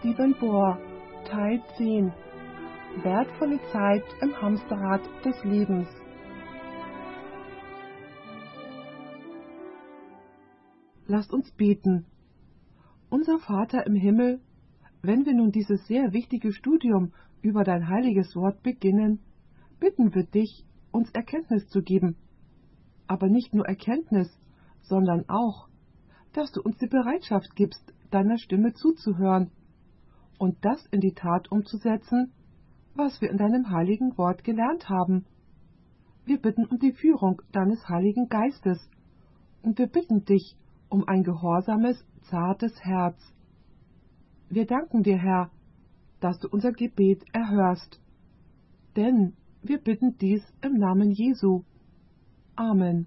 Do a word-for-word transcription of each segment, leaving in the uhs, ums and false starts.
Stephen Bohr, Teil zehn. Wertvolle Zeit im Hamsterrad des Lebens. Lasst uns beten. Unser Vater im Himmel, wenn wir nun dieses sehr wichtige Studium über dein heiliges Wort beginnen, bitten wir dich, uns Erkenntnis zu geben. Aber nicht nur Erkenntnis, sondern auch, dass du uns die Bereitschaft gibst, deiner Stimme zuzuhören und das in die Tat umzusetzen, was wir in deinem heiligen Wort gelernt haben. Wir bitten um die Führung deines Heiligen Geistes und wir bitten dich um ein gehorsames, zartes Herz. Wir danken dir, Herr, dass du unser Gebet erhörst, denn wir bitten dies im Namen Jesu. Amen.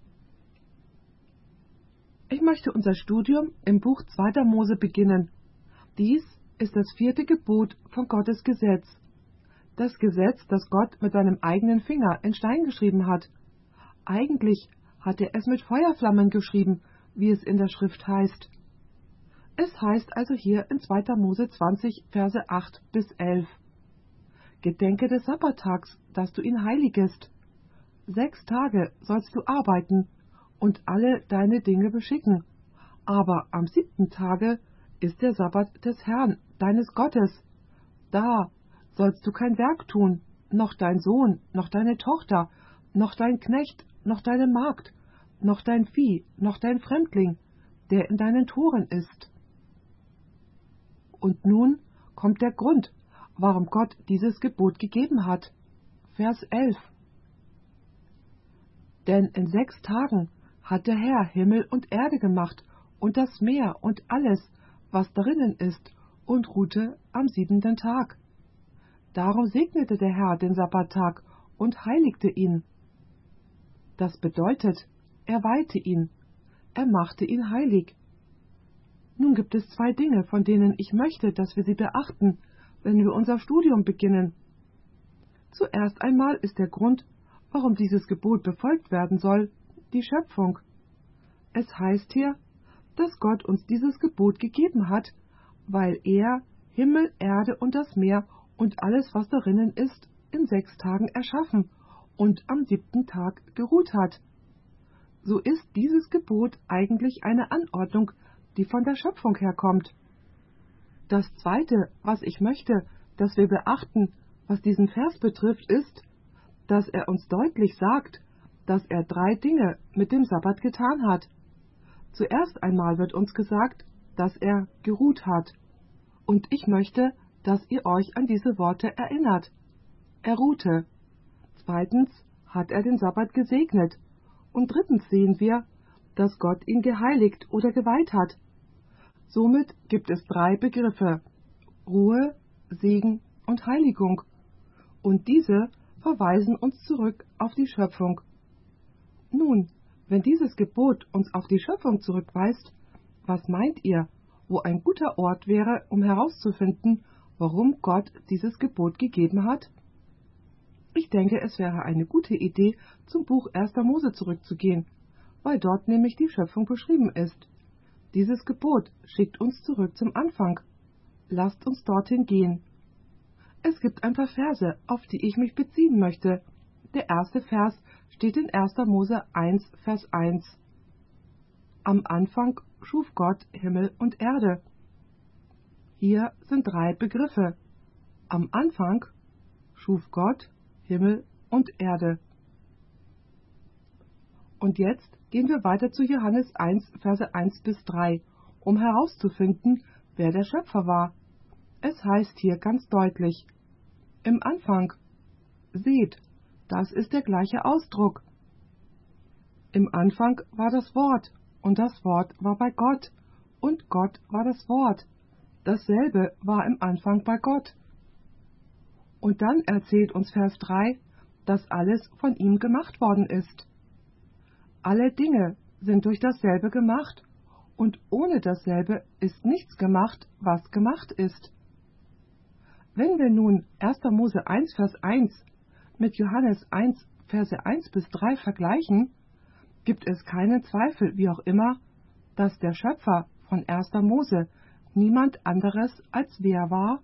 Ich möchte unser Studium im Buch zweiter Mose beginnen. Dies ist das vierte Gebot von Gottes Gesetz. Das Gesetz, das Gott mit seinem eigenen Finger in Stein geschrieben hat. Eigentlich hat er es mit Feuerflammen geschrieben, wie es in der Schrift heißt. Es heißt also hier in zweiter Mose zwanzig, Verse acht bis elf. Gedenke des Sabbattags, dass du ihn heiligest. Sechs Tage sollst du arbeiten und alle deine Dinge beschicken. Aber am siebten Tage ist der Sabbat des Herrn, deines Gottes. Da sollst du kein Werk tun, noch dein Sohn, noch deine Tochter, noch dein Knecht, noch deine Magd, noch dein Vieh, noch dein Fremdling, der in deinen Toren ist. Und nun kommt der Grund, warum Gott dieses Gebot gegeben hat. Vers elf. Denn in sechs Tagen hat der Herr Himmel und Erde gemacht und das Meer und alles, was darinnen ist, und ruhte am siebenten Tag. Darum segnete der Herr den Sabbattag und heiligte ihn. Das bedeutet, er weihte ihn, er machte ihn heilig. Nun gibt es zwei Dinge, von denen ich möchte, dass wir sie beachten, wenn wir unser Studium beginnen. Zuerst einmal ist der Grund, warum dieses Gebot befolgt werden soll, die Schöpfung. Es heißt hier, dass Gott uns dieses Gebot gegeben hat, weil er Himmel, Erde und das Meer und alles, was darinnen ist, in sechs Tagen erschaffen und am siebten Tag geruht hat. So ist dieses Gebot eigentlich eine Anordnung, die von der Schöpfung herkommt. Das Zweite, was ich möchte, dass wir beachten, was diesen Vers betrifft, ist, dass er uns deutlich sagt, dass er drei Dinge mit dem Sabbat getan hat. Zuerst einmal wird uns gesagt, dass er geruht hat. Und ich möchte, dass ihr euch an diese Worte erinnert. Er ruhte. Zweitens hat er den Sabbat gesegnet. Und drittens sehen wir, dass Gott ihn geheiligt oder geweiht hat. Somit gibt es drei Begriffe: Ruhe, Segen und Heiligung. Und diese verweisen uns zurück auf die Schöpfung. Nun, wenn dieses Gebot uns auf die Schöpfung zurückweist, was meint ihr, wo ein guter Ort wäre, um herauszufinden, warum Gott dieses Gebot gegeben hat? Ich denke, es wäre eine gute Idee, zum Buch erster Mose zurückzugehen, weil dort nämlich die Schöpfung beschrieben ist. Dieses Gebot schickt uns zurück zum Anfang. Lasst uns dorthin gehen. Es gibt ein paar Verse, auf die ich mich beziehen möchte. Der erste Vers steht in erster Mose eins, Vers eins. Am Anfang schuf Gott Himmel und Erde. Hier sind drei Begriffe. Am Anfang schuf Gott Himmel und Erde. Und jetzt gehen wir weiter zu Johannes eins, Verse eins bis drei, um herauszufinden, wer der Schöpfer war. Es heißt hier ganz deutlich: Im Anfang. Seht, das ist der gleiche Ausdruck. Im Anfang war das Wort, und das Wort war bei Gott, und Gott war das Wort. Dasselbe war im Anfang bei Gott. Und dann erzählt uns Vers drei, dass alles von ihm gemacht worden ist. Alle Dinge sind durch dasselbe gemacht, und ohne dasselbe ist nichts gemacht, was gemacht ist. Wenn wir nun erster Mose eins, Vers eins mit Johannes eins, Verse eins bis drei vergleichen, gibt es keinen Zweifel, wie auch immer, dass der Schöpfer von erster Mose niemand anderes als wer war?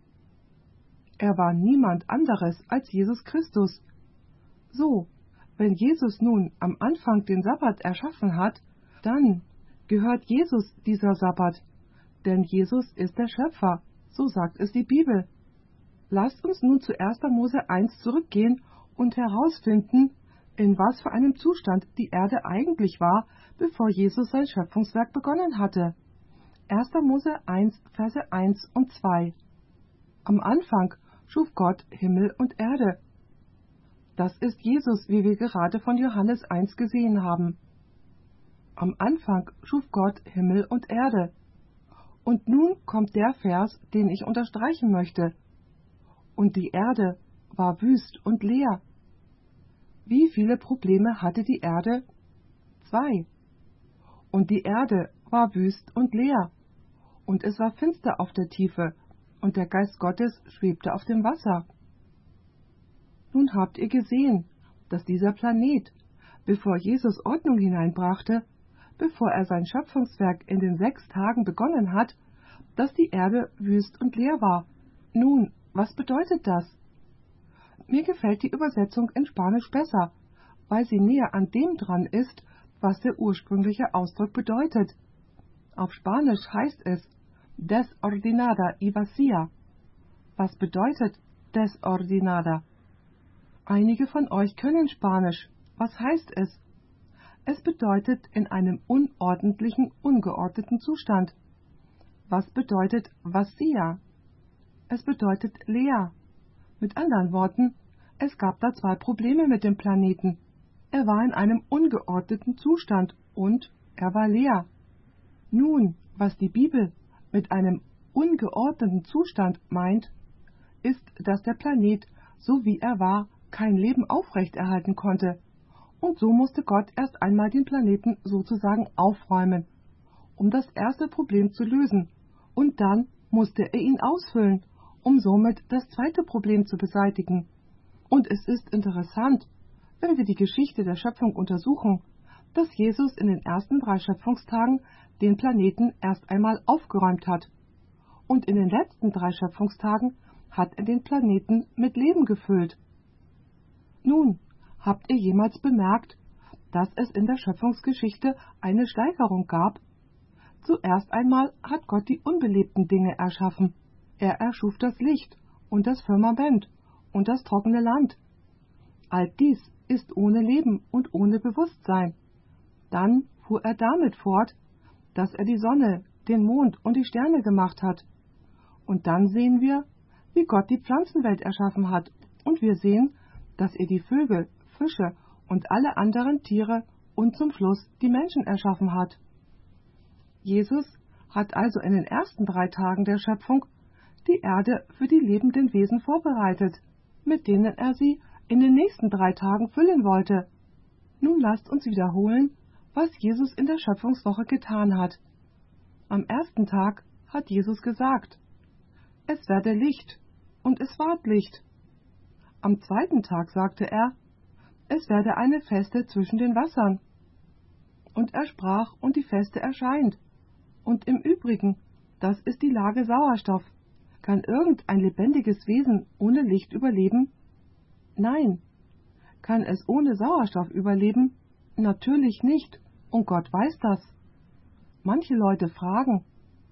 Er war niemand anderes als Jesus Christus. So, wenn Jesus nun am Anfang den Sabbat erschaffen hat, dann gehört Jesus dieser Sabbat, denn Jesus ist der Schöpfer, so sagt es die Bibel. Lasst uns nun zu erster Mose eins zurückgehen und herausfinden, in was für einem Zustand die Erde eigentlich war, bevor Jesus sein Schöpfungswerk begonnen hatte. erster Mose eins, Verse eins und zwei. Am Anfang schuf Gott Himmel und Erde. Das ist Jesus, wie wir gerade von Johannes eins gesehen haben. Am Anfang schuf Gott Himmel und Erde. Und nun kommt der Vers, den ich unterstreichen möchte. Und die Erde war wüst und leer. Wie viele Probleme hatte die Erde? Zwei. Und die Erde war wüst und leer. Und es war finster auf der Tiefe, und der Geist Gottes schwebte auf dem Wasser. Nun habt ihr gesehen, dass dieser Planet, bevor Jesus Ordnung hineinbrachte, bevor er sein Schöpfungswerk in den sechs Tagen begonnen hat, dass die Erde wüst und leer war. Nun, was bedeutet das? Mir gefällt die Übersetzung in Spanisch besser, weil sie näher an dem dran ist, was der ursprüngliche Ausdruck bedeutet. Auf Spanisch heißt es desordenada y vacía. Was bedeutet desordenada? Einige von euch können Spanisch. Was heißt es? Es bedeutet in einem unordentlichen, ungeordneten Zustand. Was bedeutet vacía? Es bedeutet leer. Mit anderen Worten, es gab da zwei Probleme mit dem Planeten. Er war in einem ungeordneten Zustand und er war leer. Nun, was die Bibel mit einem ungeordneten Zustand meint, ist, dass der Planet, so wie er war, kein Leben aufrechterhalten konnte. Und so musste Gott erst einmal den Planeten sozusagen aufräumen, um das erste Problem zu lösen. Und dann musste er ihn ausfüllen, um somit das zweite Problem zu beseitigen. Und es ist interessant, wenn wir die Geschichte der Schöpfung untersuchen, dass Jesus in den ersten drei Schöpfungstagen den Planeten erst einmal aufgeräumt hat. Und in den letzten drei Schöpfungstagen hat er den Planeten mit Leben gefüllt. Nun, habt ihr jemals bemerkt, dass es in der Schöpfungsgeschichte eine Steigerung gab? Zuerst einmal hat Gott die unbelebten Dinge erschaffen. Er erschuf das Licht und das Firmament und das trockene Land. All dies ist ohne Leben und ohne Bewusstsein. Dann fuhr er damit fort, dass er die Sonne, den Mond und die Sterne gemacht hat. Und dann sehen wir, wie Gott die Pflanzenwelt erschaffen hat, und wir sehen, dass er die Vögel, Fische und alle anderen Tiere und zum Schluss die Menschen erschaffen hat. Jesus hat also in den ersten drei Tagen der Schöpfung die Erde für die lebenden Wesen vorbereitet, mit denen er sie in den nächsten drei Tagen füllen wollte. Nun lasst uns wiederholen, was Jesus in der Schöpfungswoche getan hat. Am ersten Tag hat Jesus gesagt, es werde Licht, und es ward Licht. Am zweiten Tag sagte er, es werde eine Feste zwischen den Wassern. Und er sprach, und die Feste erscheint. Und im Übrigen, das ist die Lage Sauerstoff. Kann irgendein lebendiges Wesen ohne Licht überleben? Nein. Kann es ohne Sauerstoff überleben? Natürlich nicht, und Gott weiß das. Manche Leute fragen,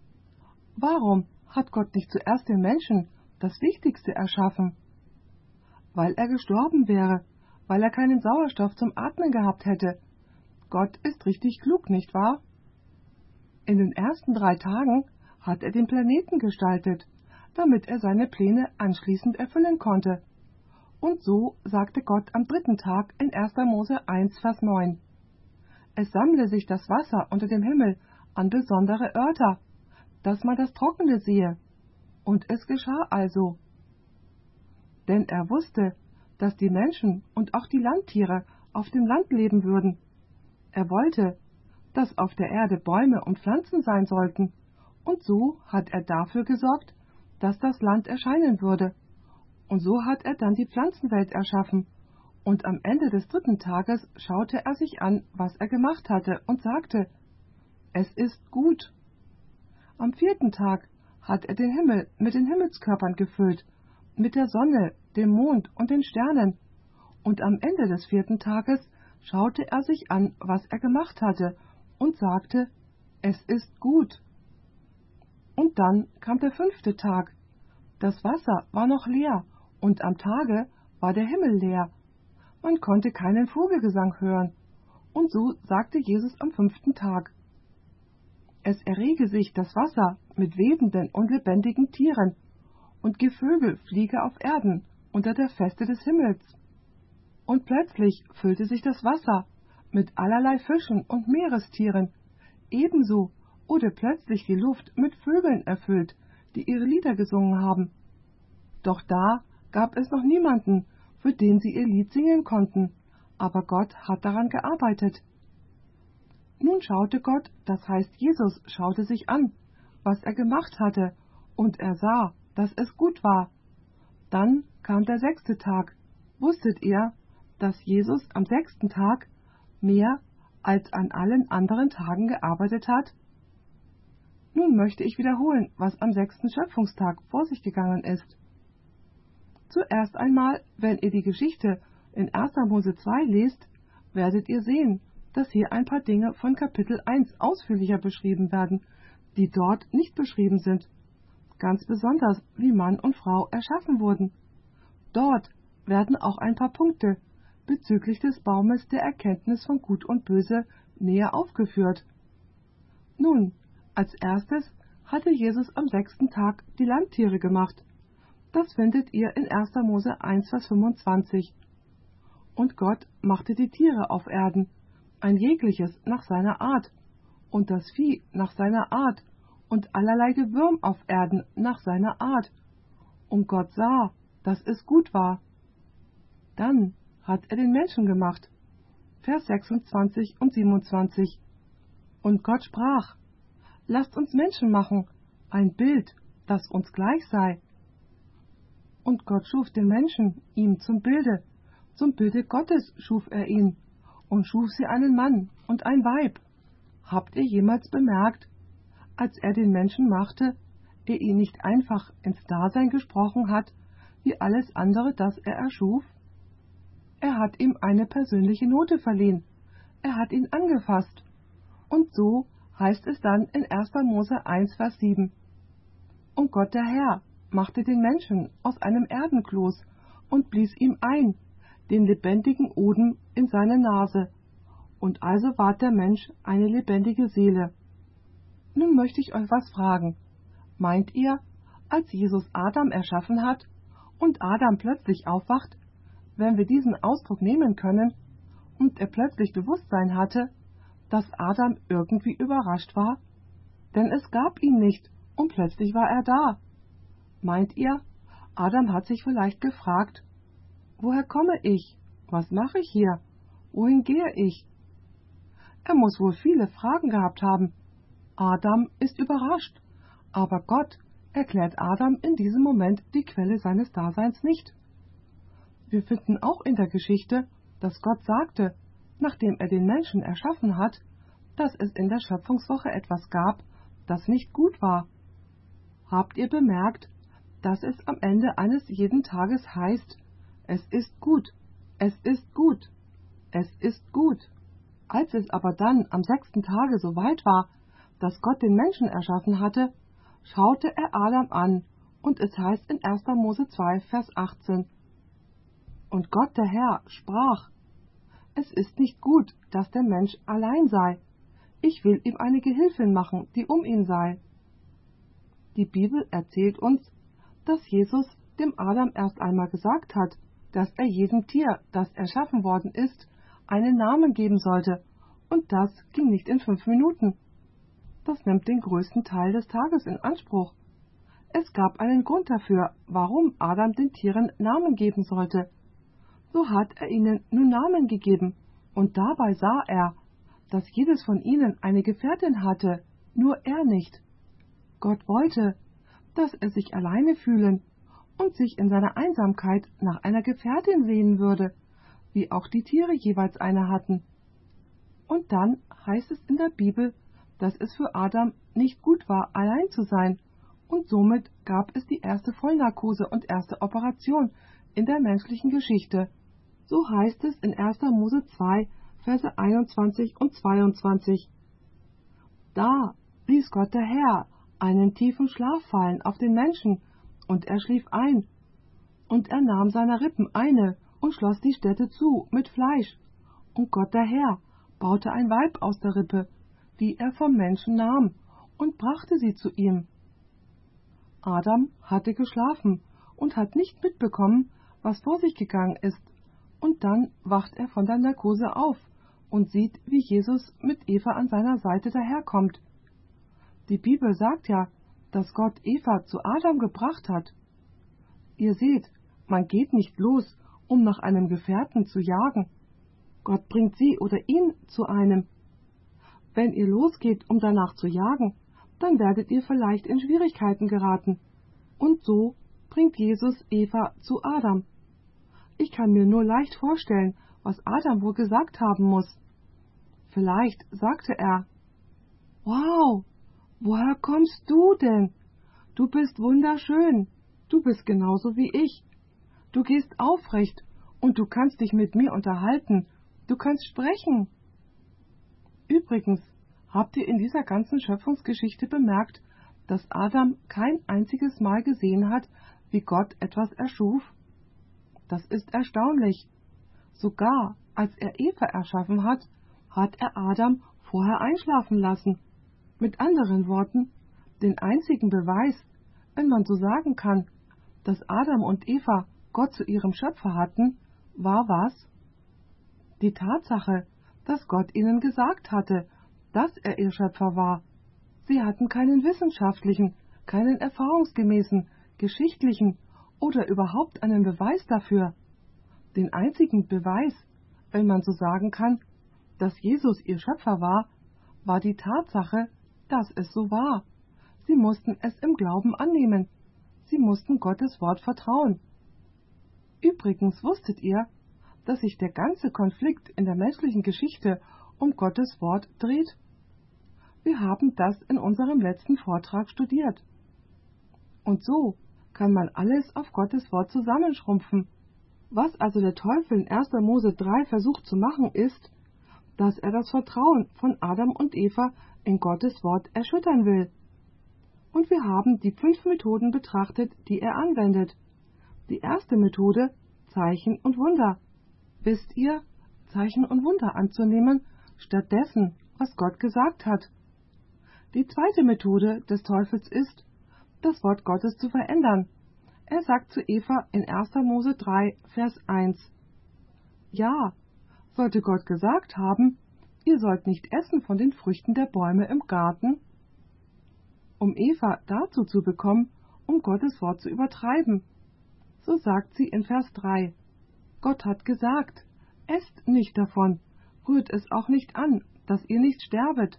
warum hat Gott nicht zuerst den Menschen, das Wichtigste, erschaffen? Weil er gestorben wäre, weil er keinen Sauerstoff zum Atmen gehabt hätte. Gott ist richtig klug, nicht wahr? In den ersten drei Tagen hat er den Planeten gestaltet, damit er seine Pläne anschließend erfüllen konnte. Und so sagte Gott am dritten Tag in erster Mose eins, Vers neun. Es sammle sich das Wasser unter dem Himmel an besondere Örter, dass man das Trockene sehe. Und es geschah also. Denn er wusste, dass die Menschen und auch die Landtiere auf dem Land leben würden. Er wollte, dass auf der Erde Bäume und Pflanzen sein sollten, und so hat er dafür gesorgt, dass das Land erscheinen würde. Und so hat er dann die Pflanzenwelt erschaffen, und am Ende des dritten Tages schaute er sich an, was er gemacht hatte, und sagte, es ist gut. Am vierten Tag hat er den Himmel mit den Himmelskörpern gefüllt, mit der Sonne, dem Mond und den Sternen. Und am Ende des vierten Tages schaute er sich an, was er gemacht hatte, und sagte, es ist gut. Und dann kam der fünfte Tag. Das Wasser war noch leer, und am Tage war der Himmel leer. Man konnte keinen Vogelgesang hören. Und so sagte Jesus am fünften Tag, es errege sich das Wasser mit webenden und lebendigen Tieren, und Gevögel fliege auf Erden unter der Feste des Himmels. Und plötzlich füllte sich das Wasser mit allerlei Fischen und Meerestieren, ebenso wurde plötzlich die Luft mit Vögeln erfüllt, die ihre Lieder gesungen haben. Doch da gab es noch niemanden, für den sie ihr Lied singen konnten, aber Gott hat daran gearbeitet. Nun schaute Gott, das heißt Jesus schaute sich an, was er gemacht hatte, und er sah, dass es gut war. Dann kam der sechste Tag. Wusstet ihr, dass Jesus am sechsten Tag mehr als an allen anderen Tagen gearbeitet hat? Nun möchte ich wiederholen, was am sechsten Schöpfungstag vor sich gegangen ist. Zuerst einmal, wenn ihr die Geschichte in erster Mose zwei lest, werdet ihr sehen, dass hier ein paar Dinge von Kapitel eins ausführlicher beschrieben werden, die dort nicht beschrieben sind. Ganz besonders, wie Mann und Frau erschaffen wurden. Dort werden auch ein paar Punkte bezüglich des Baumes der Erkenntnis von Gut und Böse näher aufgeführt. Nun, als erstes hatte Jesus am sechsten Tag die Landtiere gemacht. Das findet ihr in erster Mose eins, Vers fünfundzwanzig. Und Gott machte die Tiere auf Erden, ein jegliches nach seiner Art, und das Vieh nach seiner Art, und allerlei Gewürm auf Erden nach seiner Art. Und Gott sah, dass es gut war. Dann hat er den Menschen gemacht. Vers sechsundzwanzig und siebenundzwanzig. Und Gott sprach, lasst uns Menschen machen, ein Bild, das uns gleich sei. Und Gott schuf den Menschen ihm zum Bilde, zum Bilde Gottes schuf er ihn, und schuf sie einen Mann und ein Weib. Habt ihr jemals bemerkt, als er den Menschen machte, er ihn nicht einfach ins Dasein gesprochen hat, wie alles andere, das er erschuf? Er hat ihm eine persönliche Note verliehen, er hat ihn angefasst. Und so heißt es dann in erster Mose eins, Vers sieben. Und Gott der Herr machte den Menschen aus einem Erdenkloß und blies ihm ein, den lebendigen Odem in seine Nase. Und also ward der Mensch eine lebendige Seele. Nun möchte ich euch was fragen. Meint ihr, als Jesus Adam erschaffen hat und Adam plötzlich aufwacht, wenn wir diesen Ausdruck nehmen können, und er plötzlich Bewusstsein hatte, dass Adam irgendwie überrascht war? Denn es gab ihn nicht und plötzlich war er da. Meint ihr, Adam hat sich vielleicht gefragt, woher komme ich? Was mache ich hier? Wohin gehe ich? Er muss wohl viele Fragen gehabt haben. Adam ist überrascht, aber Gott erklärt Adam in diesem Moment die Quelle seines Daseins nicht. Wir finden auch in der Geschichte, dass Gott sagte, nachdem er den Menschen erschaffen hat, dass es in der Schöpfungswoche etwas gab, das nicht gut war. Habt ihr bemerkt, dass es am Ende eines jeden Tages heißt, es ist gut, es ist gut, es ist gut. Als es aber dann am sechsten Tage so weit war, dass Gott den Menschen erschaffen hatte, schaute er Adam an, und es heißt in erster Mose zwei, Vers achtzehn. Und Gott der Herr sprach, es ist nicht gut, dass der Mensch allein sei. Ich will ihm eine Gehilfin machen, die um ihn sei. Die Bibel erzählt uns, dass Jesus dem Adam erst einmal gesagt hat, dass er jedem Tier, das erschaffen worden ist, einen Namen geben sollte, und das ging nicht in fünf Minuten. Das nimmt den größten Teil des Tages in Anspruch. Es gab einen Grund dafür, warum Adam den Tieren Namen geben sollte. So hat er ihnen nun Namen gegeben, und dabei sah er, dass jedes von ihnen eine Gefährtin hatte, nur er nicht. Gott wollte, dass er sich alleine fühlen und sich in seiner Einsamkeit nach einer Gefährtin sehen würde, wie auch die Tiere jeweils eine hatten. Und dann heißt es in der Bibel, dass es für Adam nicht gut war, allein zu sein, und somit gab es die erste Vollnarkose und erste Operation in der menschlichen Geschichte. So heißt es in erster Mose zwei, Verse einundzwanzig und zweiundzwanzig. Da ließ Gott der Herr einen tiefen Schlaf fallen auf den Menschen, und er schlief ein. Und er nahm seiner Rippen eine und schloss die Stätte zu mit Fleisch. Und Gott der Herr baute ein Weib aus der Rippe, die er vom Menschen nahm, und brachte sie zu ihm. Adam hatte geschlafen und hat nicht mitbekommen, was vor sich gegangen ist, und dann wacht er von der Narkose auf und sieht, wie Jesus mit Eva an seiner Seite daherkommt. Die Bibel sagt ja, dass Gott Eva zu Adam gebracht hat. Ihr seht, man geht nicht los, um nach einem Gefährten zu jagen. Gott bringt sie oder ihn zu einem. Wenn ihr losgeht, um danach zu jagen, dann werdet ihr vielleicht in Schwierigkeiten geraten. Und so bringt Jesus Eva zu Adam. Ich kann mir nur leicht vorstellen, was Adam wohl gesagt haben muss. Vielleicht sagte er: »Wow, woher kommst du denn? Du bist wunderschön. Du bist genauso wie ich. Du gehst aufrecht und du kannst dich mit mir unterhalten. Du kannst sprechen.« Übrigens, habt ihr in dieser ganzen Schöpfungsgeschichte bemerkt, dass Adam kein einziges Mal gesehen hat, wie Gott etwas erschuf? Das ist erstaunlich. Sogar als er Eva erschaffen hat, hat er Adam vorher einschlafen lassen. Mit anderen Worten, den einzigen Beweis, wenn man so sagen kann, dass Adam und Eva Gott zu ihrem Schöpfer hatten, war was? Die Tatsache, dass Gott ihnen gesagt hatte, dass er ihr Schöpfer war. Sie hatten keinen wissenschaftlichen, keinen erfahrungsgemäßen, geschichtlichen oder überhaupt einen Beweis dafür. Den einzigen Beweis, wenn man so sagen kann, dass Jesus ihr Schöpfer war, war die Tatsache, dass es so war. Sie mussten es im Glauben annehmen. Sie mussten Gottes Wort vertrauen. Übrigens wusstet ihr, dass sich der ganze Konflikt in der menschlichen Geschichte um Gottes Wort dreht? Wir haben das in unserem letzten Vortrag studiert. Und so kann man alles auf Gottes Wort zusammenschrumpfen. Was also der Teufel in erster Mose drei versucht zu machen, ist, dass er das Vertrauen von Adam und Eva in Gottes Wort erschüttern will. Und wir haben die fünf Methoden betrachtet, die er anwendet. Die erste Methode, Zeichen und Wunder. Wisst ihr, Zeichen und Wunder anzunehmen, statt dessen, was Gott gesagt hat. Die zweite Methode des Teufels ist, das Wort Gottes zu verändern. Er sagt zu Eva in erster Mose drei, Vers eins: Ja, sollte Gott gesagt haben, ihr sollt nicht essen von den Früchten der Bäume im Garten? Um Eva dazu zu bekommen, um Gottes Wort zu übertreiben. So sagt sie in Vers drei: Gott hat gesagt, esst nicht davon, rührt es auch nicht an, dass ihr nicht sterbet.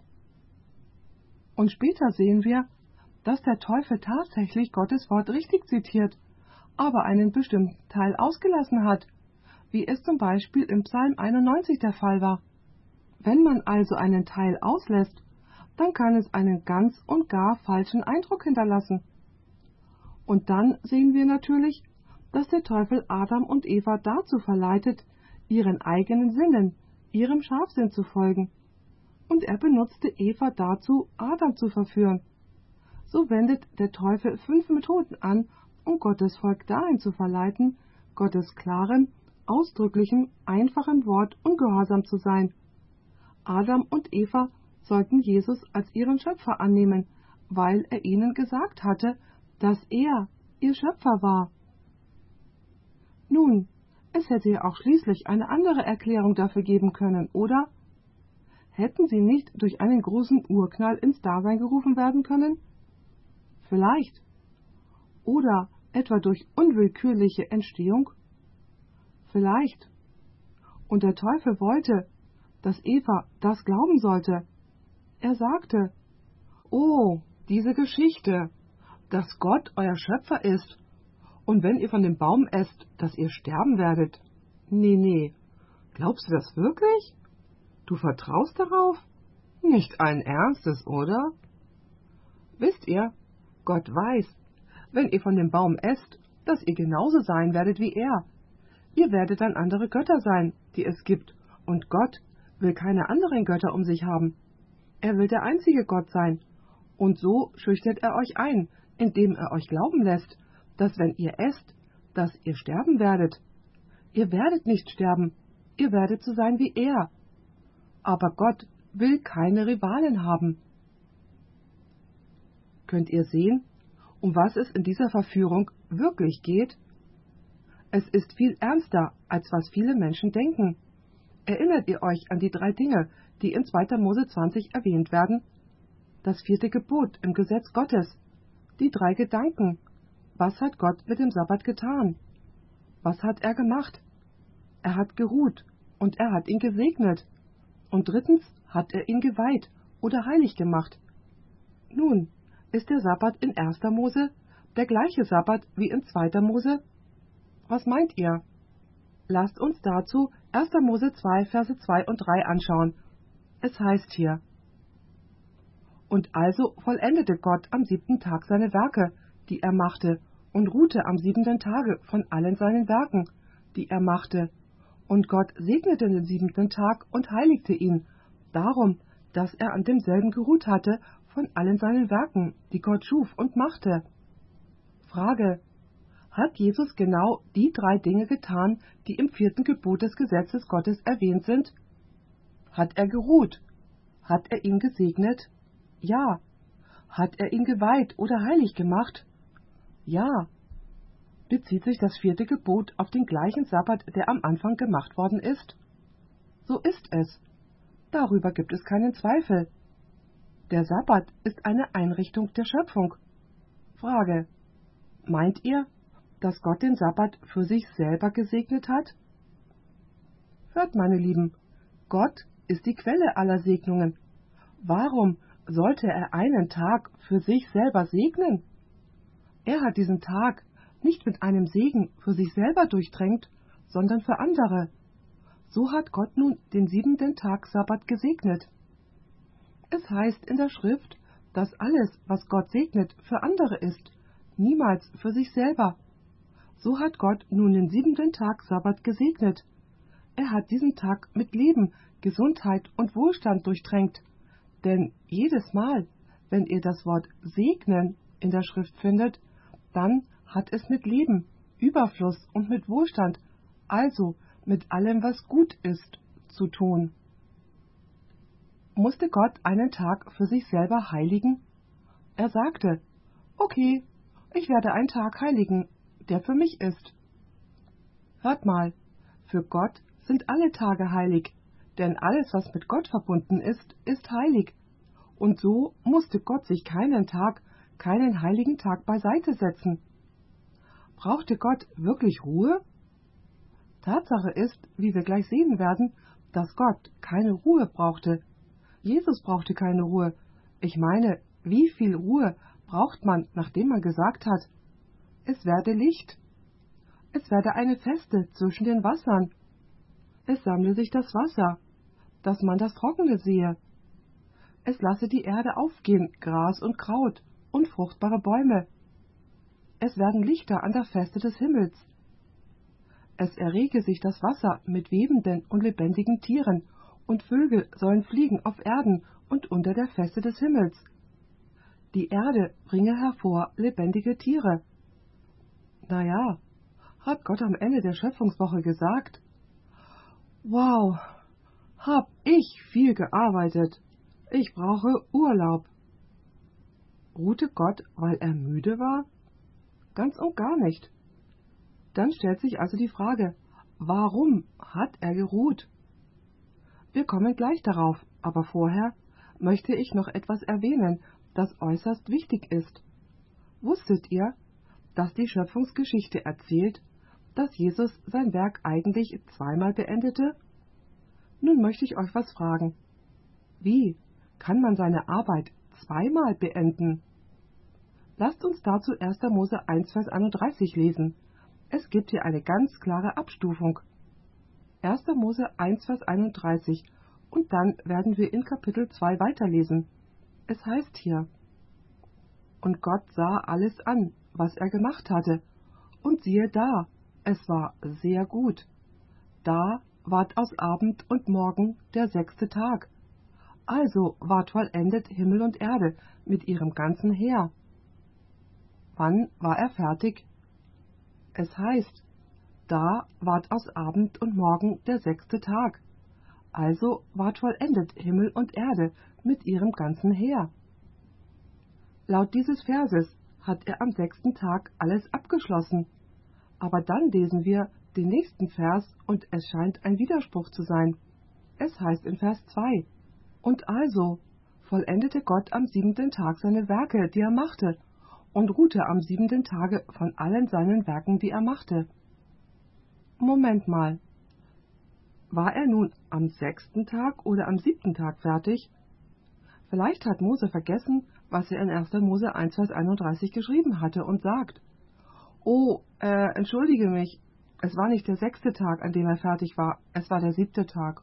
Und später sehen wir, dass der Teufel tatsächlich Gottes Wort richtig zitiert, aber einen bestimmten Teil ausgelassen hat, wie es zum Beispiel im Psalm einundneunzig der Fall war. Wenn man also einen Teil auslässt, dann kann es einen ganz und gar falschen Eindruck hinterlassen. Und dann sehen wir natürlich, dass der Teufel Adam und Eva dazu verleitet, ihren eigenen Sinnen, ihrem Scharfsinn zu folgen. Und er benutzte Eva dazu, Adam zu verführen. So wendet der Teufel fünf Methoden an, um Gottes Volk dahin zu verleiten, Gottes klarem, ausdrücklichem, einfachem Wort ungehorsam zu sein. Adam und Eva sollten Jesus als ihren Schöpfer annehmen, weil er ihnen gesagt hatte, dass er ihr Schöpfer war. Nun, es hätte ja auch schließlich eine andere Erklärung dafür geben können, oder? Hätten sie nicht durch einen großen Urknall ins Dasein gerufen werden können? Vielleicht. Oder etwa durch unwillkürliche Entstehung? Vielleicht. Und der Teufel wollte, dass Eva das glauben sollte. Er sagte: Oh, diese Geschichte, dass Gott euer Schöpfer ist, und wenn ihr von dem Baum esst, dass ihr sterben werdet. Nee, nee. Glaubst du das wirklich? Du vertraust darauf? Nicht allen Ernstes, oder? Wisst ihr, Gott weiß, wenn ihr von dem Baum esst, dass ihr genauso sein werdet wie er. Ihr werdet dann andere Götter sein, die es gibt, und Gott will keine anderen Götter um sich haben. Er will der einzige Gott sein, und so schüchtert er euch ein, indem er euch glauben lässt, dass wenn ihr esst, dass ihr sterben werdet. Ihr werdet nicht sterben, ihr werdet so sein wie er. Aber Gott will keine Rivalen haben. Könnt ihr sehen, um was es in dieser Verführung wirklich geht? Es ist viel ernster, als was viele Menschen denken. Erinnert ihr euch an die drei Dinge, die in zweiter Mose zwanzig erwähnt werden? Das vierte Gebot im Gesetz Gottes, die drei Gedanken. Was hat Gott mit dem Sabbat getan? Was hat er gemacht? Er hat geruht und er hat ihn gesegnet. Und drittens hat er ihn geweiht oder heilig gemacht. Nun, ist der Sabbat in erster Mose der gleiche Sabbat wie in zweiter Mose? Was meint ihr? Lasst uns dazu erster Mose zwei, Verse zwei und drei anschauen. Es heißt hier: Und also vollendete Gott am siebten Tag seine Werke, die er machte, und ruhte am siebenten Tage von allen seinen Werken, die er machte. Und Gott segnete den siebenten Tag und heiligte ihn, darum, dass er an demselben geruht hatte von allen seinen Werken, die Gott schuf und machte. Frage: Hat Jesus genau die drei Dinge getan, die im vierten Gebot des Gesetzes Gottes erwähnt sind? Hat er geruht? Hat er ihn gesegnet? Ja. Hat er ihn geweiht oder heilig gemacht? Ja. Bezieht sich das vierte Gebot auf den gleichen Sabbat, der am Anfang gemacht worden ist? So ist es. Darüber gibt es keinen Zweifel. Der Sabbat ist eine Einrichtung der Schöpfung. Frage: Meint ihr, dass Gott den Sabbat für sich selber gesegnet hat? Hört, meine Lieben, Gott ist die Quelle aller Segnungen. Warum sollte er einen Tag für sich selber segnen? Er hat diesen Tag nicht mit einem Segen für sich selber durchtränkt, sondern für andere. So hat Gott nun den siebenten Tag Sabbat gesegnet. Es heißt in der Schrift, dass alles, was Gott segnet, für andere ist, niemals für sich selber. So hat Gott nun den siebenten Tag Sabbat gesegnet. Er hat diesen Tag mit Leben, Gesundheit und Wohlstand durchtränkt. Denn jedes Mal, wenn ihr das Wort segnen in der Schrift findet, dann hat es mit Leben, Überfluss und mit Wohlstand, also mit allem, was gut ist, zu tun. Musste Gott einen Tag für sich selber heiligen? Er sagte: Okay, ich werde einen Tag heiligen, der für mich ist. Hört mal, für Gott sind alle Tage heilig, denn alles, was mit Gott verbunden ist, ist heilig. Und so musste Gott sich keinen Tag, keinen heiligen Tag beiseite setzen. Brauchte Gott wirklich Ruhe? Tatsache ist, wie wir gleich sehen werden, dass Gott keine Ruhe brauchte. Jesus brauchte keine Ruhe. Ich meine, wie viel Ruhe braucht man, nachdem man gesagt hat: Es werde Licht. Es werde eine Feste zwischen den Wassern. Es sammle sich das Wasser, dass man das Trockene sehe. Es lasse die Erde aufgehen, Gras und Kraut und fruchtbare Bäume. Es werden Lichter an der Feste des Himmels. Es errege sich das Wasser mit webenden und lebendigen Tieren, und Vögel sollen fliegen auf Erden und unter der Feste des Himmels. Die Erde bringe hervor lebendige Tiere. Na ja, hat Gott am Ende der Schöpfungswoche gesagt: Wow, hab ich viel gearbeitet. Ich brauche Urlaub. Ruhte Gott, weil er müde war? Ganz und gar nicht. Dann stellt sich also die Frage: Warum hat er geruht? Wir kommen gleich darauf, aber vorher möchte ich noch etwas erwähnen, das äußerst wichtig ist. Wusstet ihr, dass die Schöpfungsgeschichte erzählt, dass Jesus sein Werk eigentlich zweimal beendete? Nun möchte ich euch was fragen. Wie kann man seine Arbeit zweimal beenden? Lasst uns dazu erster Mose eins, Vers einunddreißig lesen. Es gibt hier eine ganz klare Abstufung. erster Mose eins, Vers einunddreißig, und dann werden wir in Kapitel zwei weiterlesen. Es heißt hier: und Gott sah alles an, was er gemacht hatte, und siehe da, es war sehr gut. Da ward aus Abend und Morgen der sechste Tag. Also ward vollendet Himmel und Erde mit ihrem ganzen Heer. Wann war er fertig? Es heißt, da ward aus Abend und Morgen der sechste Tag. Also ward vollendet Himmel und Erde mit ihrem ganzen Heer. Laut dieses Verses hat er am sechsten Tag alles abgeschlossen. Aber dann lesen wir den nächsten Vers und es scheint ein Widerspruch zu sein. Es heißt in Vers zwei, und also vollendete Gott am siebenten Tag seine Werke, die er machte, und ruhte am siebenten Tage von allen seinen Werken, die er machte. Moment mal, war er nun am sechsten Tag oder am siebten Tag fertig? Vielleicht hat Mose vergessen, was er in erster Mose eins, Vers einunddreißig geschrieben hatte und sagt, oh, äh, entschuldige mich, es war nicht der sechste Tag, an dem er fertig war, es war der siebte Tag.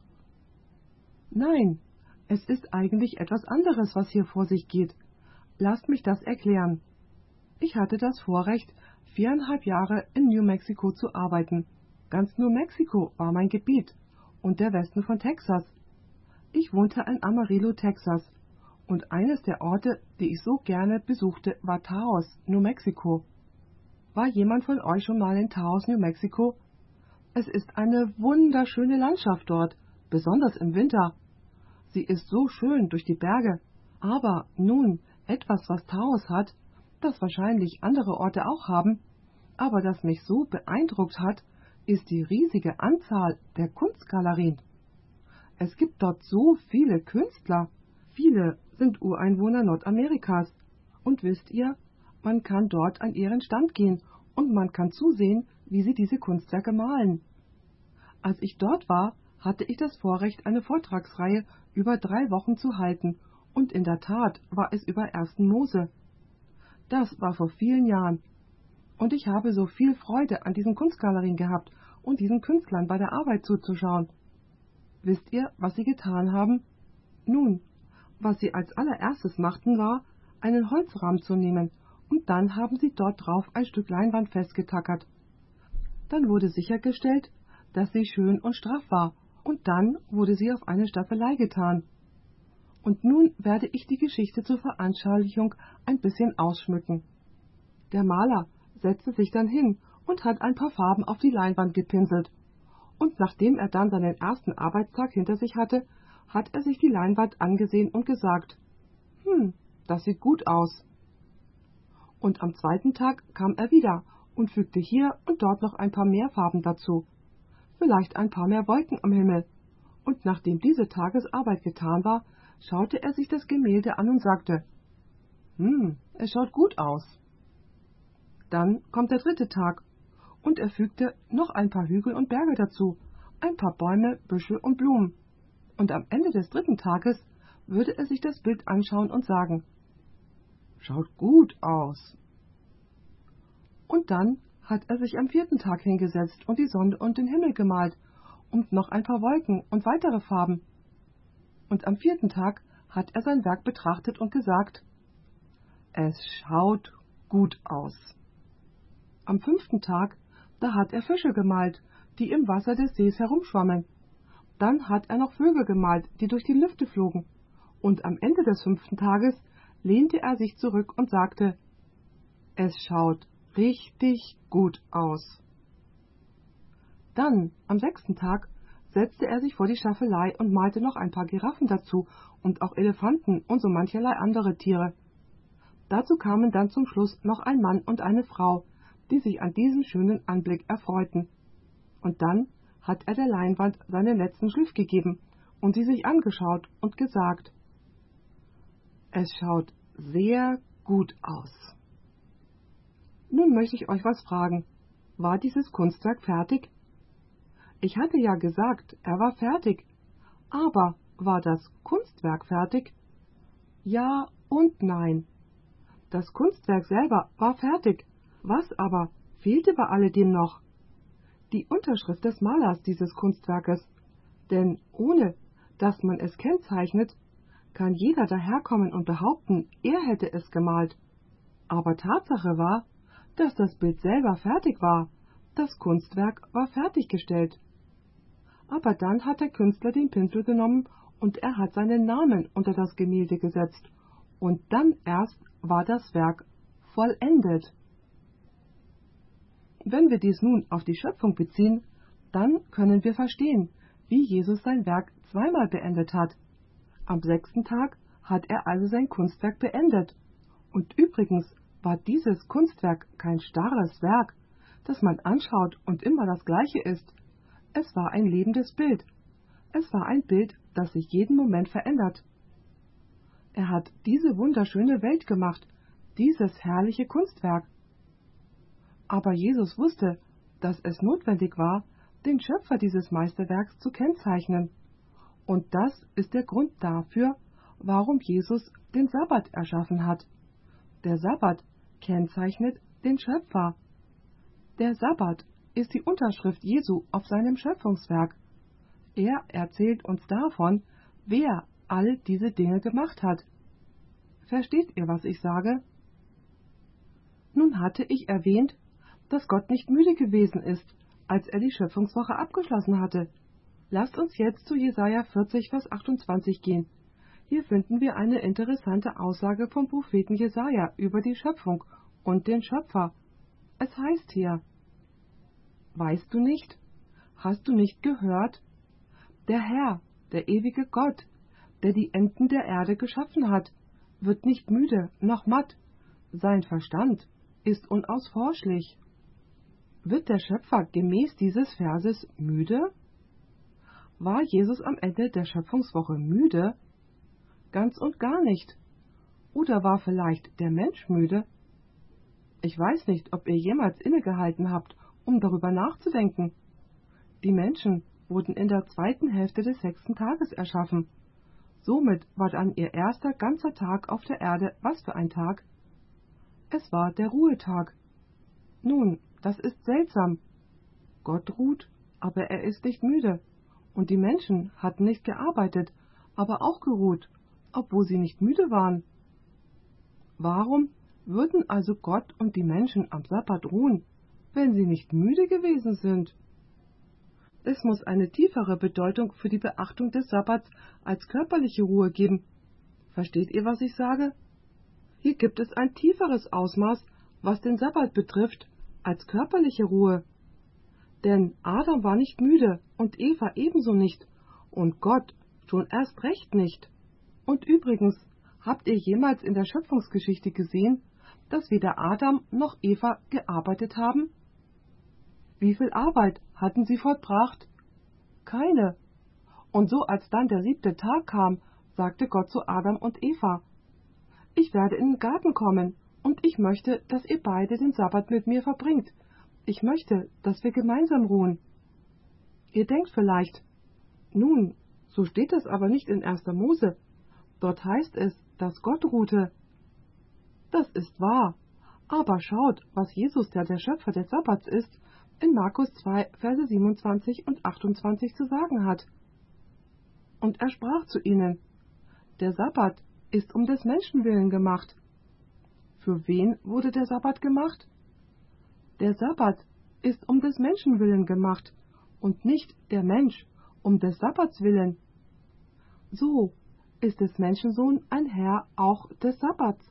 Nein, es ist eigentlich etwas anderes, was hier vor sich geht. Lasst mich das erklären. Ich hatte das Vorrecht, viereinhalb Jahre in New Mexico zu arbeiten. Ganz New Mexico war mein Gebiet und der Westen von Texas. Ich wohnte in Amarillo, Texas, und eines der Orte, die ich so gerne besuchte, war Taos, New Mexico. War jemand von euch schon mal in Taos, New Mexico? Es ist eine wunderschöne Landschaft dort, besonders im Winter. Sie ist so schön durch die Berge, aber nun etwas, was Taos hat, das wahrscheinlich andere Orte auch haben, aber das mich so beeindruckt hat, ist die riesige Anzahl der Kunstgalerien. Es gibt dort so viele Künstler. Viele sind Ureinwohner Nordamerikas. Und wisst ihr, man kann dort an ihren Stand gehen und man kann zusehen, wie sie diese Kunstwerke malen. Als ich dort war, hatte ich das Vorrecht, eine Vortragsreihe über drei Wochen zu halten, und in der Tat war es über ersten Mose. Das war vor vielen Jahren. Und ich habe so viel Freude an diesen Kunstgalerien gehabt und diesen Künstlern bei der Arbeit zuzuschauen. Wisst ihr, was sie getan haben? Nun, was sie als allererstes machten, war, einen Holzrahmen zu nehmen, und dann haben sie dort drauf ein Stück Leinwand festgetackert. Dann wurde sichergestellt, dass sie schön und straff war, und dann wurde sie auf eine Staffelei getan. Und nun werde ich die Geschichte zur Veranschaulichung ein bisschen ausschmücken. Der Maler setzte sich dann hin und hat ein paar Farben auf die Leinwand gepinselt. Und nachdem er dann seinen ersten Arbeitstag hinter sich hatte, hat er sich die Leinwand angesehen und gesagt, »Hm, das sieht gut aus.« Und am zweiten Tag kam er wieder und fügte hier und dort noch ein paar mehr Farben dazu, vielleicht ein paar mehr Wolken am Himmel. Und nachdem diese Tagesarbeit getan war, schaute er sich das Gemälde an und sagte, »Hm, es schaut gut aus.« Dann kommt der dritte Tag, und er fügte noch ein paar Hügel und Berge dazu, ein paar Bäume, Büsche und Blumen. Und am Ende des dritten Tages würde er sich das Bild anschauen und sagen, »Schaut gut aus.« Und dann hat er sich am vierten Tag hingesetzt und die Sonne und den Himmel gemalt und noch ein paar Wolken und weitere Farben. Und am vierten Tag hat er sein Werk betrachtet und gesagt, »Es schaut gut aus.« Am fünften Tag, da hat er Fische gemalt, die im Wasser des Sees herumschwammen. Dann hat er noch Vögel gemalt, die durch die Lüfte flogen. Und am Ende des fünften Tages lehnte er sich zurück und sagte, »Es schaut richtig gut aus.« Dann, am sechsten Tag, setzte er sich vor die Staffelei und malte noch ein paar Giraffen dazu und auch Elefanten und so mancherlei andere Tiere. Dazu kamen dann zum Schluss noch ein Mann und eine Frau, die sich an diesem schönen Anblick erfreuten. Und dann hat er der Leinwand seinen letzten Schliff gegeben und sie sich angeschaut und gesagt, »Es schaut sehr gut aus.« Nun möchte ich euch was fragen. War dieses Kunstwerk fertig? Ich hatte ja gesagt, er war fertig. Aber war das Kunstwerk fertig? Ja und nein. Das Kunstwerk selber war fertig. Was aber fehlte bei alledem noch? Die Unterschrift des Malers dieses Kunstwerkes. Denn ohne, dass man es kennzeichnet, kann jeder daherkommen und behaupten, er hätte es gemalt. Aber Tatsache war, dass das Bild selber fertig war. Das Kunstwerk war fertiggestellt. Aber dann hat der Künstler den Pinsel genommen und er hat seinen Namen unter das Gemälde gesetzt. Und dann erst war das Werk vollendet. Wenn wir dies nun auf die Schöpfung beziehen, dann können wir verstehen, wie Jesus sein Werk zweimal beendet hat. Am sechsten Tag hat er also sein Kunstwerk beendet. Und übrigens war dieses Kunstwerk kein starres Werk, das man anschaut und immer das gleiche ist. Es war ein lebendes Bild. Es war ein Bild, das sich jeden Moment verändert. Er hat diese wunderschöne Welt gemacht, dieses herrliche Kunstwerk. Aber Jesus wusste, dass es notwendig war, den Schöpfer dieses Meisterwerks zu kennzeichnen. Und das ist der Grund dafür, warum Jesus den Sabbat erschaffen hat. Der Sabbat kennzeichnet den Schöpfer. Der Sabbat ist die Unterschrift Jesu auf seinem Schöpfungswerk. Er erzählt uns davon, wer all diese Dinge gemacht hat. Versteht ihr, was ich sage? Nun hatte ich erwähnt, dass Gott nicht müde gewesen ist, als er die Schöpfungswoche abgeschlossen hatte. Lasst uns jetzt zu Jesaja vierzig, Vers achtundzwanzig gehen. Hier finden wir eine interessante Aussage vom Propheten Jesaja über die Schöpfung und den Schöpfer. Es heißt hier: Weißt du nicht? Hast du nicht gehört? Der Herr, der ewige Gott, der die Enden der Erde geschaffen hat, wird nicht müde noch matt. Sein Verstand ist unausforschlich. Wird der Schöpfer gemäß dieses Verses müde? War Jesus am Ende der Schöpfungswoche müde? Ganz und gar nicht. Oder war vielleicht der Mensch müde? Ich weiß nicht, ob ihr jemals innegehalten habt, um darüber nachzudenken. Die Menschen wurden in der zweiten Hälfte des sechsten Tages erschaffen. Somit war dann ihr erster ganzer Tag auf der Erde was für ein Tag? Es war der Ruhetag. Nun, das ist seltsam. Gott ruht, aber er ist nicht müde. Und die Menschen hatten nicht gearbeitet, aber auch geruht, obwohl sie nicht müde waren. Warum würden also Gott und die Menschen am Sabbat ruhen, wenn sie nicht müde gewesen sind? Es muss eine tiefere Bedeutung für die Beachtung des Sabbats als körperliche Ruhe geben. Versteht ihr, was ich sage? Hier gibt es ein tieferes Ausmaß, was den Sabbat betrifft, als körperliche Ruhe. Denn Adam war nicht müde und Eva ebenso nicht und Gott schon erst recht nicht. Und übrigens, habt ihr jemals in der Schöpfungsgeschichte gesehen, dass weder Adam noch Eva gearbeitet haben? Wie viel Arbeit hatten sie vollbracht? Keine. Und so als dann der siebte Tag kam, sagte Gott zu Adam und Eva: Ich werde in den Garten kommen, und ich möchte, dass ihr beide den Sabbat mit mir verbringt. Ich möchte, dass wir gemeinsam ruhen. Ihr denkt vielleicht: Nun, so steht es aber nicht in erster Mose. Dort heißt es, dass Gott ruhte. Das ist wahr. Aber schaut, was Jesus, der der Schöpfer des Sabbats ist, in Markus zwei, Verse siebenundzwanzig und achtundzwanzig zu sagen hat. Und er sprach zu ihnen: Der Sabbat ist um des Menschen willen gemacht. Für wen wurde der Sabbat gemacht? Der Sabbat ist um des Menschen willen gemacht und nicht der Mensch um des Sabbats willen. So ist des Menschensohn ein Herr auch des Sabbats.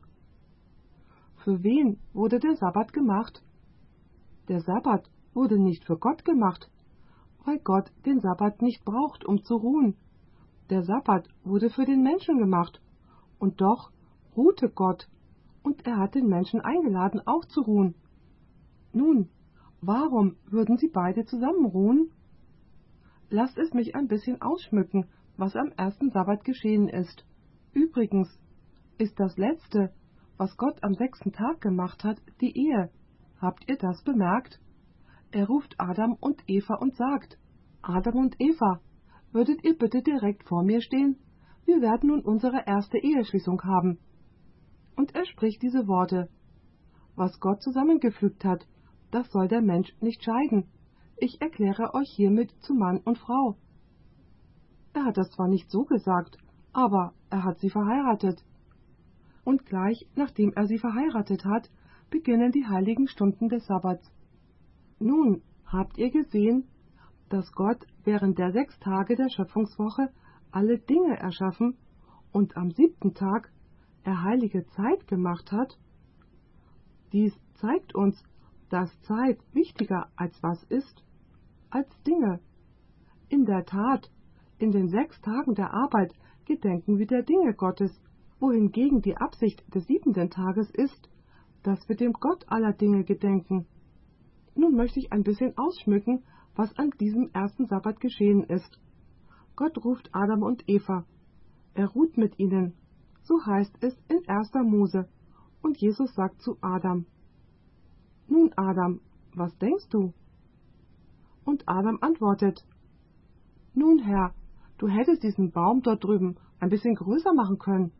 Für wen wurde der Sabbat gemacht? Der Sabbat wurde nicht für Gott gemacht, weil Gott den Sabbat nicht braucht, um zu ruhen. Der Sabbat wurde für den Menschen gemacht, und doch ruhte Gott, und er hat den Menschen eingeladen, auch zu ruhen. Nun, warum würden sie beide zusammen ruhen? Lasst es mich ein bisschen ausschmücken, was am ersten Sabbat geschehen ist. Übrigens ist das Letzte, was Gott am sechsten Tag gemacht hat, die Ehe. Habt ihr das bemerkt? Er ruft Adam und Eva und sagt: Adam und Eva, würdet ihr bitte direkt vor mir stehen? Wir werden nun unsere erste Eheschließung haben. Und er spricht diese Worte: Was Gott zusammengefügt hat, das soll der Mensch nicht scheiden. Ich erkläre euch hiermit zu Mann und Frau. Er hat das zwar nicht so gesagt, aber er hat sie verheiratet. und gleich nachdem er sie verheiratet hat, beginnen die heiligen Stunden des Sabbats. Nun, habt ihr gesehen, dass Gott während der sechs Tage der Schöpfungswoche alle Dinge erschaffen und am siebten Tag er heilige Zeit gemacht hat? Dies zeigt uns, dass Zeit wichtiger als was ist, als Dinge. In der Tat, in den sechs Tagen der Arbeit gedenken wir der Dinge Gottes, wohingegen die Absicht des siebenten Tages ist, dass wir dem Gott aller Dinge gedenken. Nun möchte ich ein bisschen ausschmücken, was an diesem ersten Sabbat geschehen ist. Gott ruft Adam und Eva. Er ruht mit ihnen. So heißt es in erster Mose. Und Jesus sagt zu Adam: Nun, Adam, was denkst du? Und Adam antwortet: Nun, Herr, du hättest diesen Baum dort drüben ein bisschen größer machen können.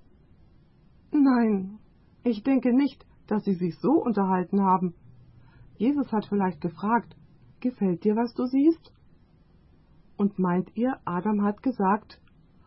Nein, ich denke nicht, dass sie sich so unterhalten haben. Jesus hat vielleicht gefragt: Gefällt dir, was du siehst? Und meint ihr, Adam hat gesagt: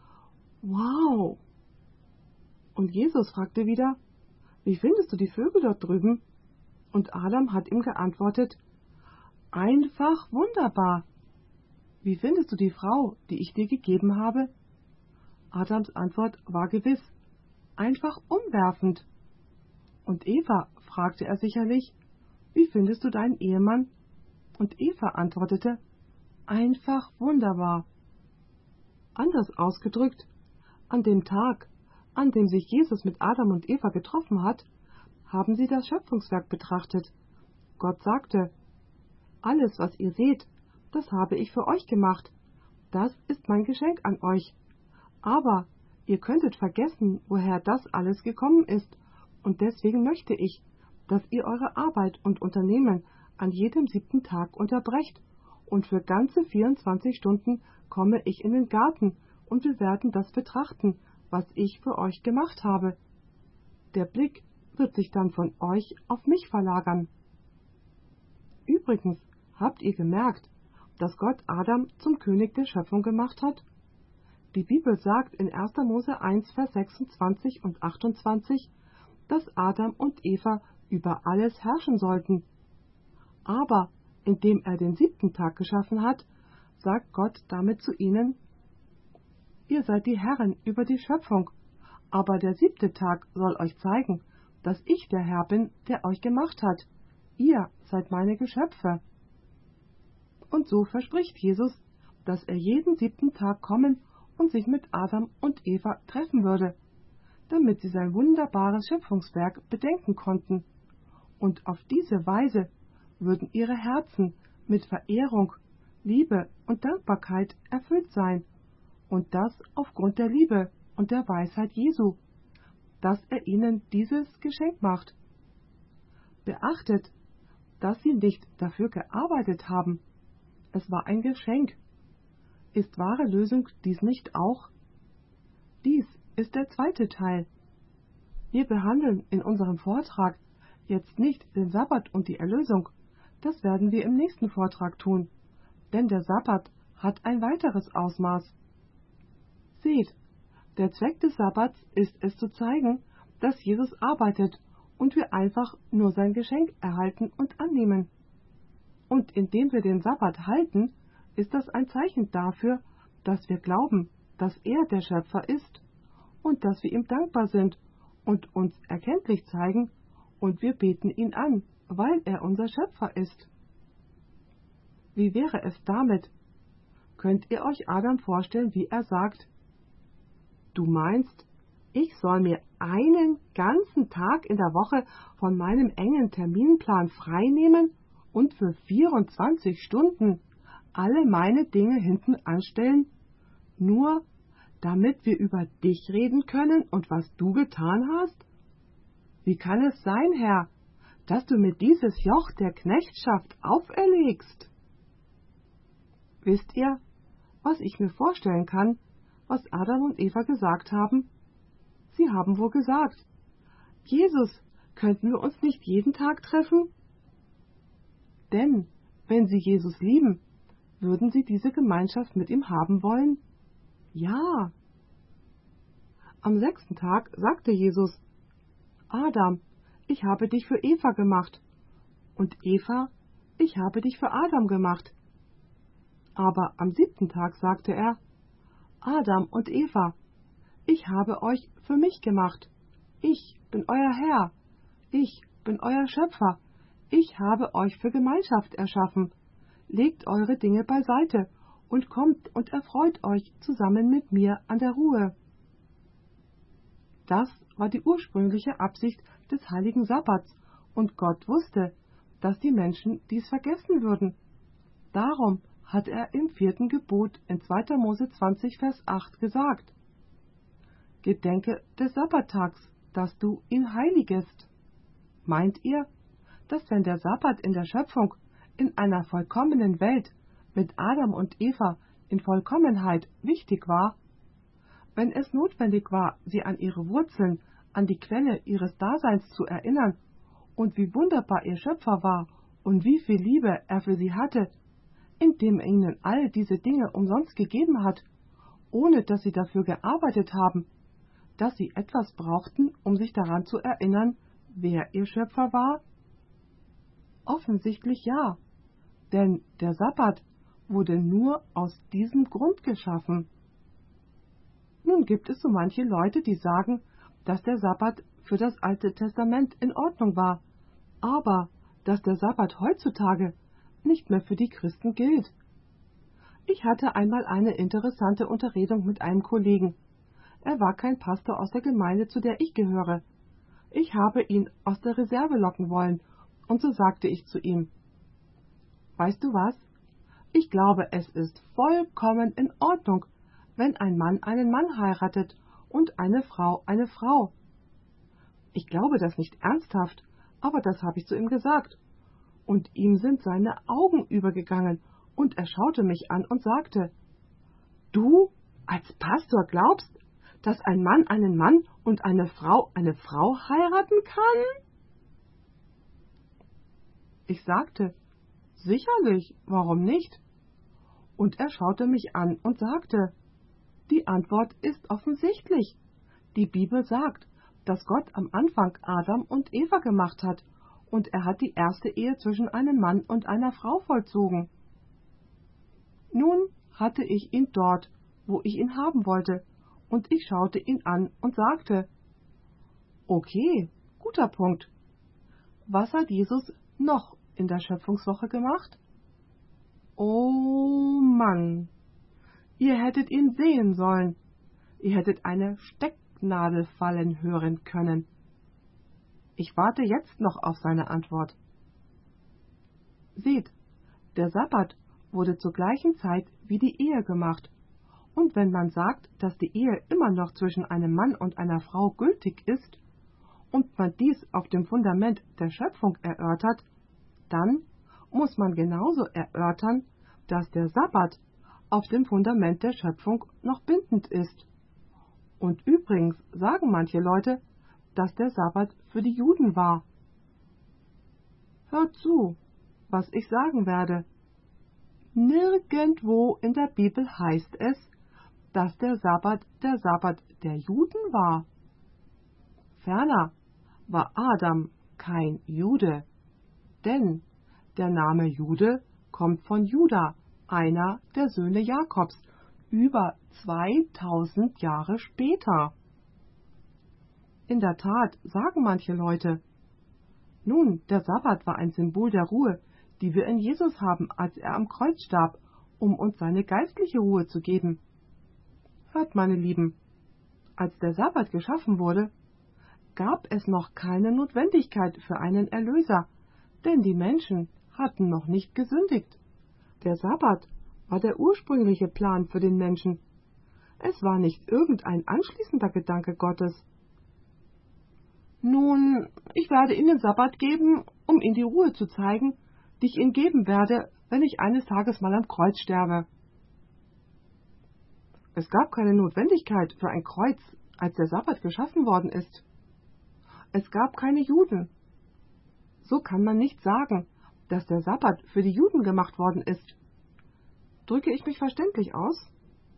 Wow! Und Jesus fragte wieder: Wie findest du die Vögel dort drüben? Und Adam hat ihm geantwortet: Einfach wunderbar! Wie findest du die Frau, die ich dir gegeben habe? Adams Antwort war gewiss: Einfach umwerfend. Und Eva fragte er sicherlich: Wie findest du deinen Ehemann? Und Eva antwortete: Einfach wunderbar. Anders ausgedrückt, an dem Tag, an dem sich Jesus mit Adam und Eva getroffen hat, haben sie das Schöpfungswerk betrachtet. Gott sagte: Alles, was ihr seht, das habe ich für euch gemacht. Das ist mein Geschenk an euch. Aber ihr könntet vergessen, woher das alles gekommen ist, und deswegen möchte ich, dass ihr eure Arbeit und Unternehmen an jedem siebten Tag unterbrecht, und für ganze vierundzwanzig Stunden komme ich in den Garten, und wir werden das betrachten, was ich für euch gemacht habe. Der Blick wird sich dann von euch auf mich verlagern. Übrigens, habt ihr gemerkt, dass Gott Adam zum König der Schöpfung gemacht hat? Die Bibel sagt in erster Mose eins, Vers sechsundzwanzig und achtundzwanzig, dass Adam und Eva über alles herrschen sollten. Aber indem er den siebten Tag geschaffen hat, sagt Gott damit zu ihnen: Ihr seid die Herren über die Schöpfung, aber der siebte Tag soll euch zeigen, dass ich der Herr bin, der euch gemacht hat. Ihr seid meine Geschöpfe. Und so verspricht Jesus, dass er jeden siebten Tag kommen und sich mit Adam und Eva treffen würde, damit sie sein wunderbares Schöpfungswerk bedenken konnten. Und auf diese Weise würden ihre Herzen mit Verehrung, Liebe und Dankbarkeit erfüllt sein, und das aufgrund der Liebe und der Weisheit Jesu, dass er ihnen dieses Geschenk macht. Beachtet, dass sie nicht dafür gearbeitet haben. Es war ein Geschenk. Ist wahre Lösung dies nicht auch? Dies ist der zweite Teil. Wir behandeln in unserem Vortrag jetzt nicht den Sabbat und die Erlösung. Das werden wir im nächsten Vortrag tun, denn der Sabbat hat ein weiteres Ausmaß. Seht, der Zweck des Sabbats ist es zu zeigen, dass Jesus arbeitet und wir einfach nur sein Geschenk erhalten und annehmen. Und indem wir den Sabbat halten, ist das ein Zeichen dafür, dass wir glauben, dass er der Schöpfer ist und dass wir ihm dankbar sind und uns erkenntlich zeigen, und wir beten ihn an, weil er unser Schöpfer ist. Wie wäre es damit? Könnt ihr euch Adam vorstellen, wie er sagt: Du meinst, ich soll mir einen ganzen Tag in der Woche von meinem engen Terminplan freinehmen und für vierundzwanzig Stunden alle meine Dinge hinten anstellen, nur damit wir über dich reden können und was du getan hast? Wie kann es sein, Herr, dass du mir dieses Joch der Knechtschaft auferlegst? Wisst ihr, was ich mir vorstellen kann, was Adam und Eva gesagt haben? Sie haben wohl gesagt: Jesus, könnten wir uns nicht jeden Tag treffen? Denn, wenn sie Jesus lieben, würden sie diese Gemeinschaft mit ihm haben wollen? Ja. Am sechsten Tag sagte Jesus: Adam, ich habe dich für Eva gemacht. Und Eva, ich habe dich für Adam gemacht. Aber am siebten Tag sagte er, Adam und Eva, ich habe euch für mich gemacht. Ich bin euer Herr. Ich bin euer Schöpfer. Ich habe euch für Gemeinschaft erschaffen. Legt eure Dinge beiseite und kommt und erfreut euch zusammen mit mir an der Ruhe. Das war die ursprüngliche Absicht des heiligen Sabbats, und Gott wusste, dass die Menschen dies vergessen würden. Darum hat er im vierten Gebot in zweiter Mose zwanzig, Vers acht gesagt: Gedenke des Sabbattags, dass du ihn heiligest. Meint ihr, dass wenn der Sabbat in der Schöpfung in einer vollkommenen Welt mit Adam und Eva in Vollkommenheit wichtig war, wenn es notwendig war, sie an ihre Wurzeln, an die Quelle ihres Daseins zu erinnern und wie wunderbar ihr Schöpfer war und wie viel Liebe er für sie hatte, indem er ihnen all diese Dinge umsonst gegeben hat, ohne dass sie dafür gearbeitet haben, dass sie etwas brauchten, um sich daran zu erinnern, wer ihr Schöpfer war? Offensichtlich ja, denn der Sabbat wurde nur aus diesem Grund geschaffen. Nun gibt es so manche Leute, die sagen, dass der Sabbat für das Alte Testament in Ordnung war, aber dass der Sabbat heutzutage nicht mehr für die Christen gilt. Ich hatte einmal eine interessante Unterredung mit einem Kollegen. Er war kein Pastor aus der Gemeinde, zu der ich gehöre. Ich habe ihn aus der Reserve locken wollen, und so sagte ich zu ihm: Weißt du was? Ich glaube, es ist vollkommen in Ordnung, wenn ein Mann einen Mann heiratet und eine Frau eine Frau. Ich glaube das nicht ernsthaft, aber das habe ich zu ihm gesagt. Und ihm sind seine Augen übergegangen, und er schaute mich an und sagte: Du als Pastor glaubst, dass ein Mann einen Mann und eine Frau eine Frau heiraten kann? Ich sagte: Sicherlich, warum nicht? Und er schaute mich an und sagte: Die Antwort ist offensichtlich. Die Bibel sagt, dass Gott am Anfang Adam und Eva gemacht hat, und er hat die erste Ehe zwischen einem Mann und einer Frau vollzogen. Nun hatte ich ihn dort, wo ich ihn haben wollte, und ich schaute ihn an und sagte: Okay, guter Punkt. Was hat Jesus noch in der Schöpfungswoche gemacht? Oh Mann, ihr hättet ihn sehen sollen. Ihr hättet eine Stecknadel fallen hören können. Ich warte jetzt noch auf seine Antwort. Seht, der Sabbat wurde zur gleichen Zeit wie die Ehe gemacht. Und wenn man sagt, dass die Ehe immer noch zwischen einem Mann und einer Frau gültig ist, und man dies auf dem Fundament der Schöpfung erörtert, dann muss man genauso erörtern, dass der Sabbat auf dem Fundament der Schöpfung noch bindend ist. Und übrigens sagen manche Leute, dass der Sabbat für die Juden war. Hört zu, was ich sagen werde. Nirgendwo in der Bibel heißt es, dass der Sabbat der Sabbat der Juden war. Ferner war Adam kein Jude, denn der Name Jude kommt von Juda, einer der Söhne Jakobs, über zweitausend Jahre später. In der Tat sagen manche Leute: Nun, der Sabbat war ein Symbol der Ruhe, die wir in Jesus haben, als er am Kreuz starb, um uns seine geistliche Ruhe zu geben. Hört, meine Lieben, als der Sabbat geschaffen wurde, gab es noch keine Notwendigkeit für einen Erlöser, denn die Menschen hatten noch nicht gesündigt. Der Sabbat war der ursprüngliche Plan für den Menschen. Es war nicht irgendein anschließender Gedanke Gottes. Nun, ich werde Ihnen den Sabbat geben, um Ihnen die Ruhe zu zeigen, die ich Ihnen geben werde, wenn ich eines Tages mal am Kreuz sterbe. Es gab keine Notwendigkeit für ein Kreuz, als der Sabbat geschaffen worden ist. Es gab keine Juden. So kann man nicht sagen, dass der Sabbat für die Juden gemacht worden ist. Drücke ich mich verständlich aus?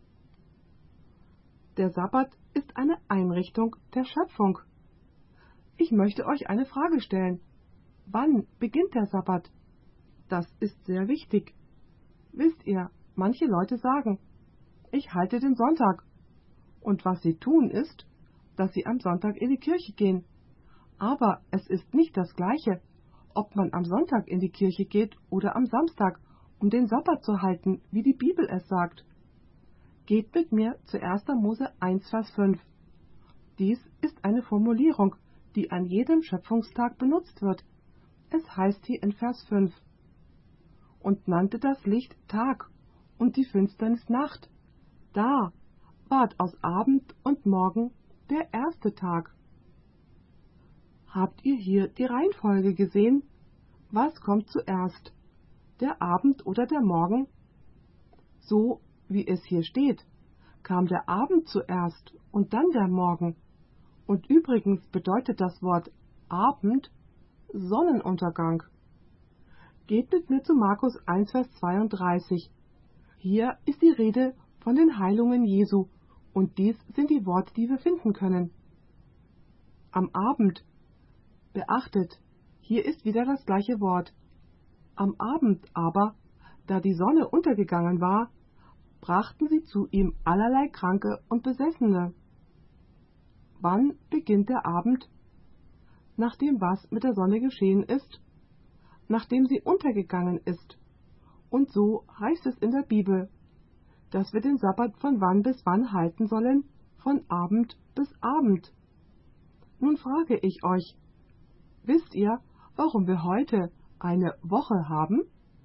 Der Sabbat ist eine Einrichtung der Schöpfung. Ich möchte euch eine Frage stellen. Wann beginnt der Sabbat? Das ist sehr wichtig. Wisst ihr, manche Leute sagen, ich halte den Sonntag. Und was sie tun ist, dass sie am Sonntag in die Kirche gehen. Aber es ist nicht das Gleiche, ob man am Sonntag in die Kirche geht oder am Samstag, um den Sabbat zu halten, wie die Bibel es sagt. Geht mit mir zu erster Mose eins, Vers fünf. Dies ist eine Formulierung, die an jedem Schöpfungstag benutzt wird. Es heißt hier in Vers fünf: Und nannte das Licht Tag und die Finsternis Nacht. Da ward aus Abend und Morgen der erste Tag. Habt ihr hier die Reihenfolge gesehen? Was kommt zuerst? Der Abend oder der Morgen? So wie es hier steht, kam der Abend zuerst und dann der Morgen. Und übrigens bedeutet das Wort Abend Sonnenuntergang. Geht mit mir zu Markus eins, Vers zweiunddreißig. Hier ist die Rede von den Heilungen Jesu, und dies sind die Worte, die wir finden können. Am Abend. Beachtet, hier ist wieder das gleiche Wort. Am Abend aber, da die Sonne untergegangen war, brachten sie zu ihm allerlei Kranke und Besessene. Wann beginnt der Abend? Nachdem was mit der Sonne geschehen ist? Nachdem sie untergegangen ist. Und so heißt es in der Bibel, dass wir den Sabbat von wann bis wann halten sollen? Von Abend bis Abend. Nun frage ich euch, wisst ihr, warum wir heute eine Woche haben?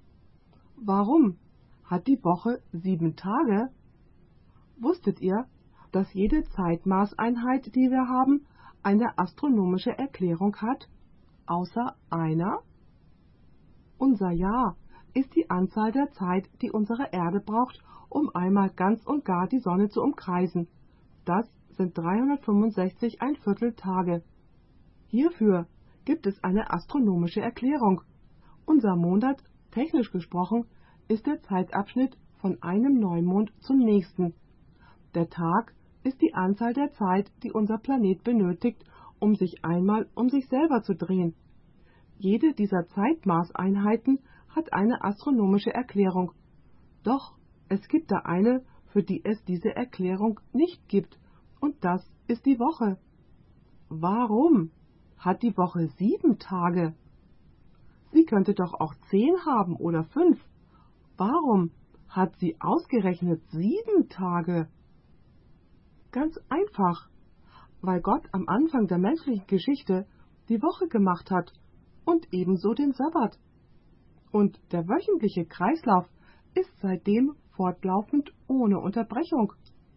Warum hat die Woche sieben Tage? Wusstet ihr, dass jede Zeitmaßeinheit, die wir haben, eine astronomische Erklärung hat, außer einer? Unser Jahr ist die Anzahl der Zeit, die unsere Erde braucht, um einmal ganz und gar die Sonne zu umkreisen. Das sind dreihundertfünfundsechzig ein Viertel Tage. Hierfür gibt es eine astronomische Erklärung. Unser Monat, technisch gesprochen, ist der Zeitabschnitt von einem Neumond zum nächsten. Der Tag ist die Anzahl der Zeit, die unser Planet benötigt, um sich einmal um sich selber zu drehen. Jede dieser Zeitmaßeinheiten hat eine astronomische Erklärung. Doch es gibt da eine, für die es diese Erklärung nicht gibt, und das ist die Woche. Warum hat die Woche sieben Tage? Sie könnte doch auch zehn haben oder fünf. Warum hat sie ausgerechnet sieben Tage? Ganz einfach, weil Gott am Anfang der menschlichen Geschichte die Woche gemacht hat und ebenso den Sabbat. Und der wöchentliche Kreislauf ist seitdem fortlaufend ohne Unterbrechung.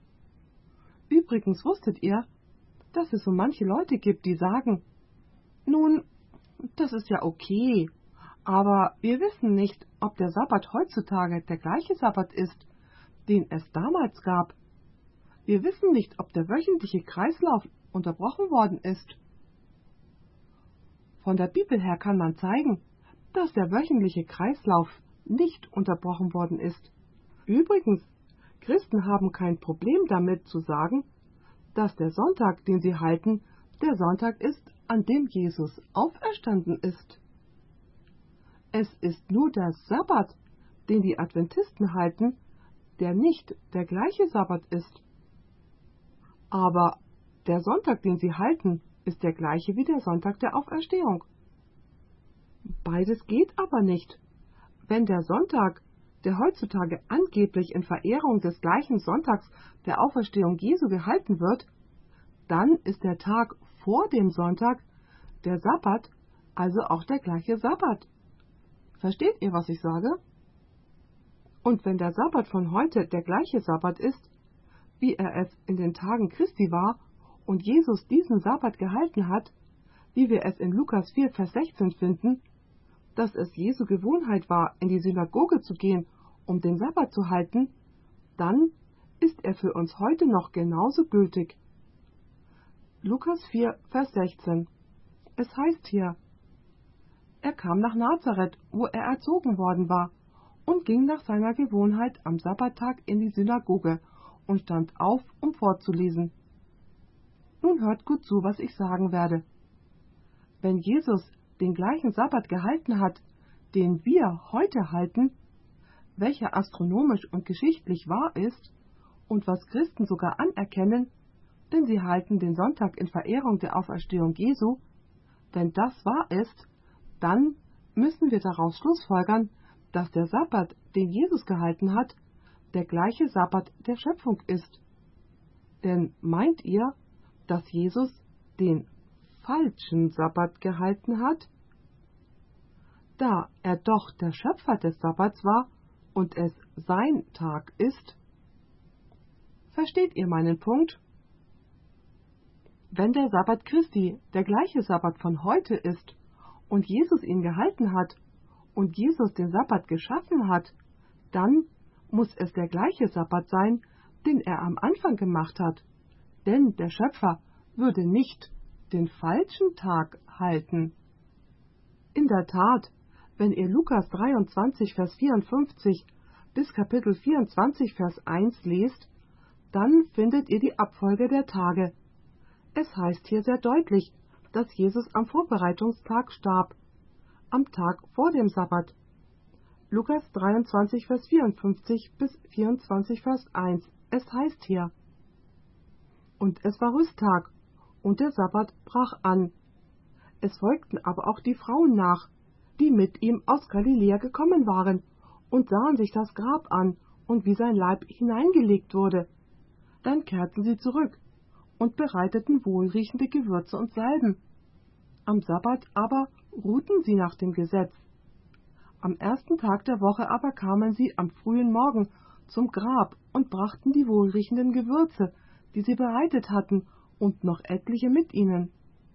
Übrigens wusstet ihr, dass es so manche Leute gibt, die sagen, nun, das ist ja okay, aber wir wissen nicht, ob der Sabbat heutzutage der gleiche Sabbat ist, den es damals gab. Wir wissen nicht, ob der wöchentliche Kreislauf unterbrochen worden ist. Von der Bibel her kann man zeigen, dass der wöchentliche Kreislauf nicht unterbrochen worden ist. Übrigens, Christen haben kein Problem damit zu sagen, dass der Sonntag, den sie halten, der Sonntag ist, an dem Jesus auferstanden ist. Es ist nur der Sabbat, den die Adventisten halten, der nicht der gleiche Sabbat ist. Aber der Sonntag, den sie halten, ist der gleiche wie der Sonntag der Auferstehung. Beides geht aber nicht. Wenn der Sonntag, der heutzutage angeblich in Verehrung des gleichen Sonntags der Auferstehung Jesu gehalten wird, dann ist der Tag vor dem Sonntag, der Sabbat, also auch der gleiche Sabbat. Versteht ihr, was ich sage? Und wenn der Sabbat von heute der gleiche Sabbat ist, wie er es in den Tagen Christi war und Jesus diesen Sabbat gehalten hat, wie wir es in Lukas vier, Vers sechzehn finden, dass es Jesu Gewohnheit war, in die Synagoge zu gehen, um den Sabbat zu halten, dann ist er für uns heute noch genauso gültig. Lukas vier, Vers sechzehn. Es heißt hier, er kam nach Nazareth, wo er erzogen worden war, und ging nach seiner Gewohnheit am Sabbattag in die Synagoge und stand auf, um vorzulesen. Nun hört gut zu, was ich sagen werde. wenn Jesus den gleichen Sabbat gehalten hat, den wir heute halten, welcher astronomisch und geschichtlich wahr ist und was Christen sogar anerkennen, denn sie halten den Sonntag in Verehrung der Auferstehung Jesu, wenn das wahr ist, dann müssen wir daraus schlussfolgern, dass der Sabbat, den Jesus gehalten hat, der gleiche Sabbat der Schöpfung ist. Denn meint ihr, dass Jesus den falschen Sabbat gehalten hat? Da er doch der Schöpfer des Sabbats war und es sein Tag ist. Versteht ihr meinen Punkt? Wenn der Sabbat Christi der gleiche Sabbat von heute ist und Jesus ihn gehalten hat und Jesus den Sabbat geschaffen hat, dann muss es der gleiche Sabbat sein, den er am Anfang gemacht hat. Denn der Schöpfer würde nicht den falschen Tag halten. In der Tat, wenn ihr Lukas dreiundzwanzig, Vers vierundfünfzig bis Kapitel vierundzwanzig, Vers eins lest, dann findet ihr die Abfolge der Tage. Es heißt hier sehr deutlich, dass Jesus am Vorbereitungstag starb, am Tag vor dem Sabbat. Lukas dreiundzwanzig, Vers vierundfünfzig bis vierundzwanzig, Vers eins. Es heißt hier: Und es war Rüsttag, und der Sabbat brach an. Es folgten aber auch die Frauen nach, die mit ihm aus Galiläa gekommen waren, und sahen sich das Grab an und wie sein Leib hineingelegt wurde. Dann kehrten sie zurück und bereiteten wohlriechende Gewürze und Salben. Am Sabbat aber ruhten sie nach dem Gesetz. Am ersten Tag der Woche aber kamen sie am frühen Morgen zum Grab und brachten die wohlriechenden Gewürze, die sie bereitet hatten, und noch etliche mit ihnen.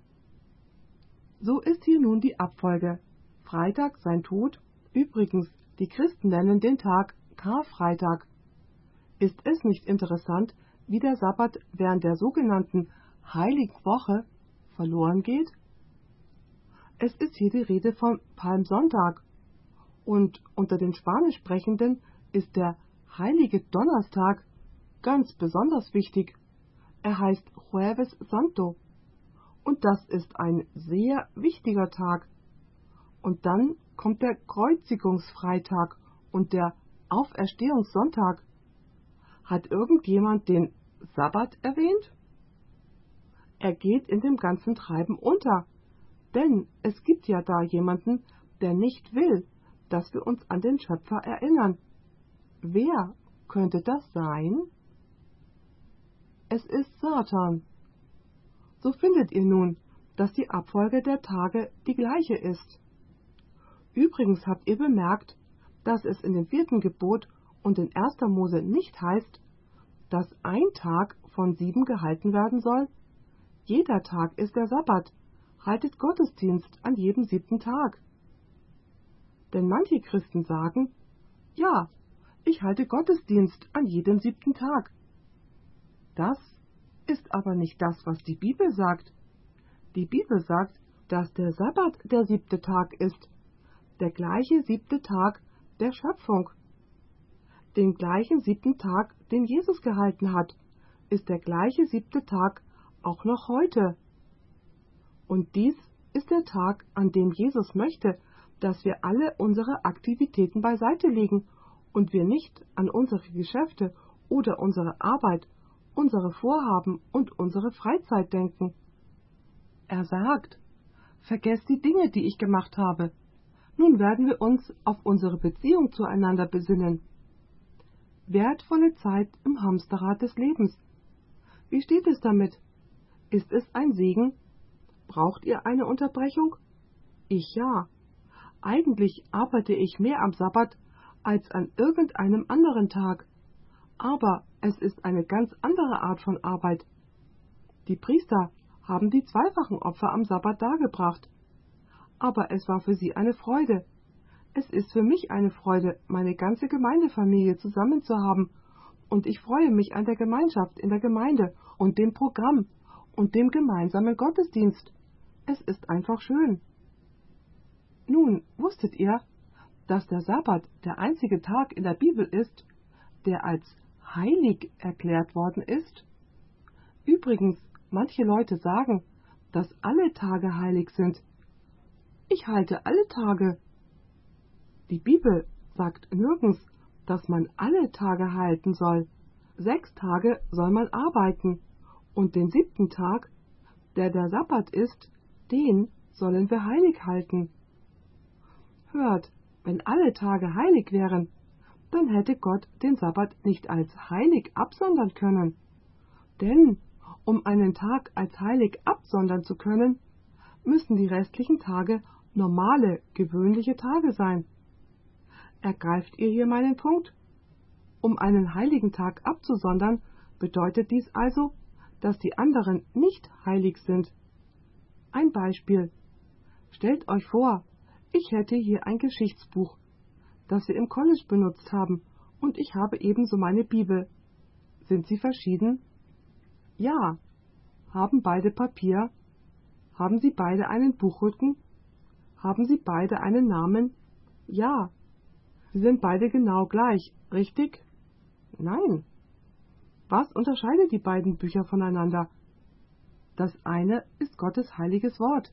So ist hier nun die Abfolge. Freitag sein Tod, übrigens, die Christen nennen den Tag Karfreitag. Ist es nicht interessant, wie der Sabbat während der sogenannten Heiligen Woche verloren geht? Es ist hier die Rede von Palmsonntag, und unter den Spanischsprechenden ist der Heilige Donnerstag ganz besonders wichtig. Er heißt Jueves Santo, und das ist ein sehr wichtiger Tag. Und dann kommt der Kreuzigungsfreitag und der Auferstehungssonntag. Hat irgendjemand den Sabbat erwähnt? Er geht in dem ganzen Treiben unter, denn es gibt ja da jemanden, der nicht will, dass wir uns an den Schöpfer erinnern. Wer könnte das sein? Es ist Satan. So findet ihr nun, dass die Abfolge der Tage die gleiche ist. Übrigens habt ihr bemerkt, dass es in dem vierten Gebot und in erster Mose nicht heißt, dass ein Tag von sieben gehalten werden soll. Jeder Tag ist der Sabbat. Haltet Gottesdienst an jedem siebten Tag. Denn manche Christen sagen, ja, ich halte Gottesdienst an jedem siebten Tag. Das ist aber nicht das, was die Bibel sagt. Die Bibel sagt, dass der Sabbat der siebte Tag ist, der gleiche siebte Tag der Schöpfung. Den gleichen siebten Tag, den Jesus gehalten hat, ist der gleiche siebte Tag auch noch heute. Und dies ist der Tag, an dem Jesus möchte, dass wir alle unsere Aktivitäten beiseite legen und wir nicht an unsere Geschäfte oder unsere Arbeit, unsere Vorhaben und unsere Freizeit denken. Er sagt, vergesst die Dinge, die ich gemacht habe. Nun werden wir uns auf unsere Beziehung zueinander besinnen. Wertvolle Zeit im Hamsterrad des Lebens. Wie steht es damit? Ist es ein Segen? Braucht ihr eine Unterbrechung? Ich ja. Eigentlich arbeite ich mehr am Sabbat als an irgendeinem anderen Tag. Aber es ist eine ganz andere Art von Arbeit. Die Priester haben die zweifachen Opfer am Sabbat dargebracht. Aber es war für sie eine Freude. Es ist für mich eine Freude, meine ganze Gemeindefamilie zusammen zu haben. Und ich freue mich an der Gemeinschaft in der Gemeinde und dem Programm und dem gemeinsamen Gottesdienst. Es ist einfach schön. Nun, wusstet ihr, dass der Sabbat der einzige Tag in der Bibel ist, der als heilig erklärt worden ist? Übrigens, manche Leute sagen, dass alle Tage heilig sind, ich halte alle Tage. Die Bibel sagt nirgends, dass man alle Tage halten soll. Sechs Tage soll man arbeiten, und den siebten Tag, der der Sabbat ist, den sollen wir heilig halten. Hört, wenn alle Tage heilig wären, dann hätte Gott den Sabbat nicht als heilig absondern können. Denn um einen Tag als heilig absondern zu können, müssen die restlichen Tage normale, gewöhnliche Tage sein. Ergreift ihr hier meinen Punkt? Um einen heiligen Tag abzusondern, bedeutet dies also, dass die anderen nicht heilig sind. Ein Beispiel. Stellt euch vor, ich hätte hier ein Geschichtsbuch, das wir im College benutzt haben, und ich habe ebenso meine Bibel. Sind sie verschieden? Ja. Haben beide Papier? Haben sie beide einen Buchrücken? Haben sie beide einen Namen? Ja. Sie sind beide genau gleich, richtig? Nein. Was unterscheidet die beiden Bücher voneinander? Das eine ist Gottes heiliges Wort.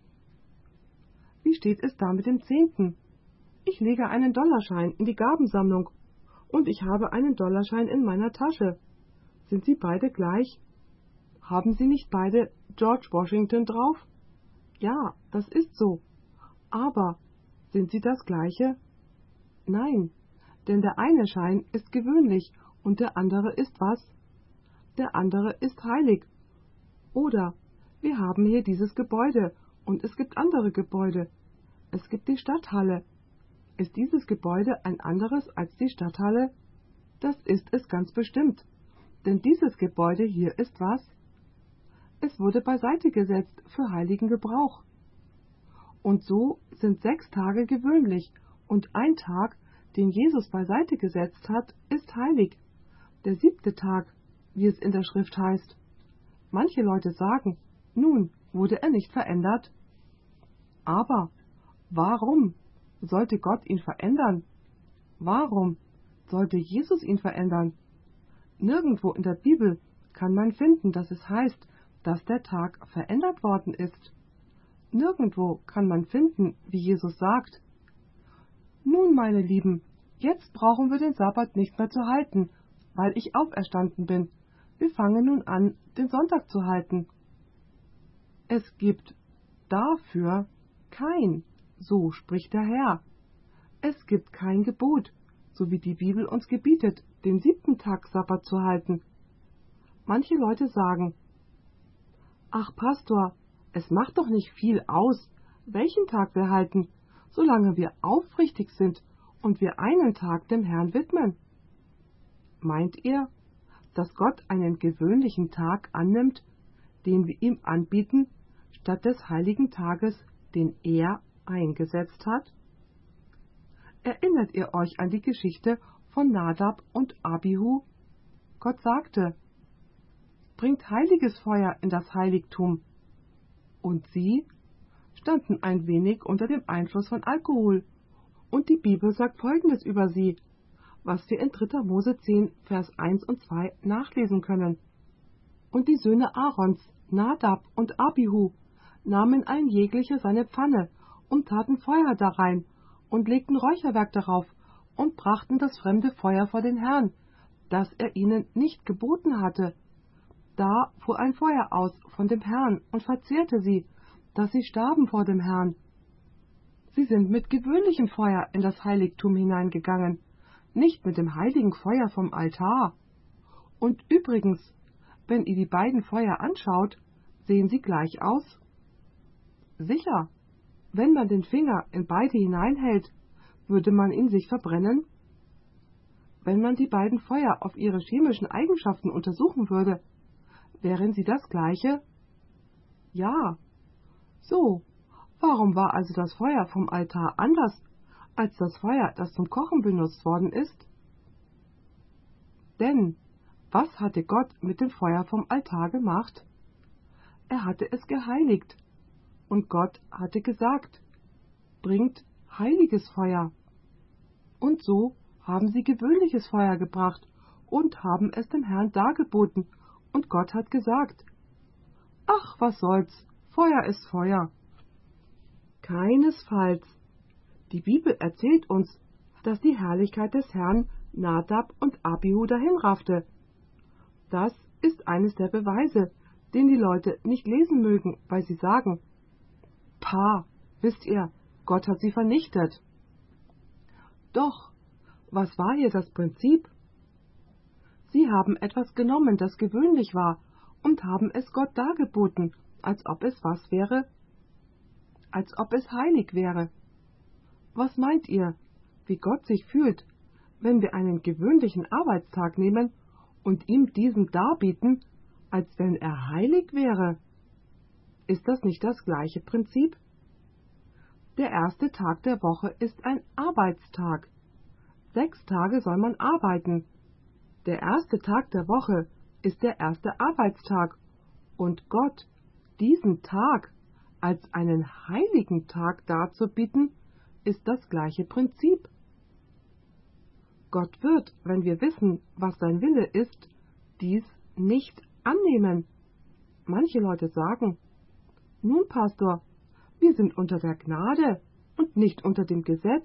Wie steht es da mit dem Zehnten? Ich lege einen Dollarschein in die Gabensammlung und ich habe einen Dollarschein in meiner Tasche. Sind sie beide gleich? Haben sie nicht beide George Washington drauf? Ja, das ist so. Aber sind sie das gleiche? Nein, denn der eine Schein ist gewöhnlich und der andere ist was? Der andere ist heilig. Oder wir haben hier dieses Gebäude und es gibt andere Gebäude. Es gibt die Stadthalle. Ist dieses Gebäude ein anderes als die Stadthalle? Das ist es ganz bestimmt. Denn dieses Gebäude hier ist was? Es wurde beiseite gesetzt für heiligen Gebrauch. Und so sind sechs Tage gewöhnlich und ein Tag, den Jesus beiseite gesetzt hat, ist heilig. Der siebte Tag, wie es in der Schrift heißt. Manche Leute sagen, nun wurde er nicht verändert. Aber warum sollte Gott ihn verändern? Warum sollte Jesus ihn verändern? Nirgendwo in der Bibel kann man finden, dass es heißt, dass der Tag verändert worden ist. Nirgendwo kann man finden, wie Jesus sagt, nun, meine Lieben, jetzt brauchen wir den Sabbat nicht mehr zu halten, weil ich auferstanden bin. Wir fangen nun an, den Sonntag zu halten. Es gibt dafür kein, so spricht der Herr. Es gibt kein Gebot, so wie die Bibel uns gebietet, den siebten Tag Sabbat zu halten. Manche Leute sagen, ach Pastor, es macht doch nicht viel aus, welchen Tag wir halten, solange wir aufrichtig sind und wir einen Tag dem Herrn widmen. Meint ihr, dass Gott einen gewöhnlichen Tag annimmt, den wir ihm anbieten, statt des heiligen Tages, den er eingesetzt hat? Erinnert ihr euch an die Geschichte von Nadab und Abihu? Gott sagte, bringt heiliges Feuer in das Heiligtum. Und sie standen ein wenig unter dem Einfluss von Alkohol. Und die Bibel sagt Folgendes über sie, was wir in dritter Mose zehn, Vers eins und zwei nachlesen können. Und die Söhne Aarons, Nadab und Abihu, nahmen ein jeglicher seine Pfanne und taten Feuer darein und legten Räucherwerk darauf und brachten das fremde Feuer vor den Herrn, das er ihnen nicht geboten hatte. Da fuhr ein Feuer aus von dem Herrn und verzehrte sie, dass sie starben vor dem Herrn. Sie sind mit gewöhnlichem Feuer in das Heiligtum hineingegangen, nicht mit dem heiligen Feuer vom Altar. Und übrigens, wenn ihr die beiden Feuer anschaut, sehen sie gleich aus? Sicher, wenn man den Finger in beide hineinhält, würde man ihn sich verbrennen? Wenn man die beiden Feuer auf ihre chemischen Eigenschaften untersuchen würde, wären sie das gleiche? Ja. So, warum war also das Feuer vom Altar anders als das Feuer, das zum Kochen benutzt worden ist? Denn, was hatte Gott mit dem Feuer vom Altar gemacht? Er hatte es geheiligt. Und Gott hatte gesagt, bringt heiliges Feuer. Und so haben sie gewöhnliches Feuer gebracht und haben es dem Herrn dargeboten. Und Gott hat gesagt, ach, was soll's, Feuer ist Feuer. Keinesfalls. Die Bibel erzählt uns, dass die Herrlichkeit des Herrn Nadab und Abihu dahinraffte. Das ist eines der Beweise, den die Leute nicht lesen mögen, weil sie sagen: Pah, wisst ihr, Gott hat sie vernichtet. Doch, was war hier das Prinzip? Sie haben etwas genommen, das gewöhnlich war, und haben es Gott dargeboten, als ob es was wäre? Als ob es heilig wäre. Was meint ihr, wie Gott sich fühlt, wenn wir einen gewöhnlichen Arbeitstag nehmen und ihm diesen darbieten, als wenn er heilig wäre? Ist das nicht das gleiche Prinzip? Der erste Tag der Woche ist ein Arbeitstag. Sechs Tage soll man arbeiten. Der erste Tag der Woche ist der erste Arbeitstag. Und Gott, diesen Tag als einen heiligen Tag darzubieten, ist das gleiche Prinzip. Gott wird, wenn wir wissen, was sein Wille ist, dies nicht annehmen. Manche Leute sagen: Nun, Pastor, wir sind unter der Gnade und nicht unter dem Gesetz.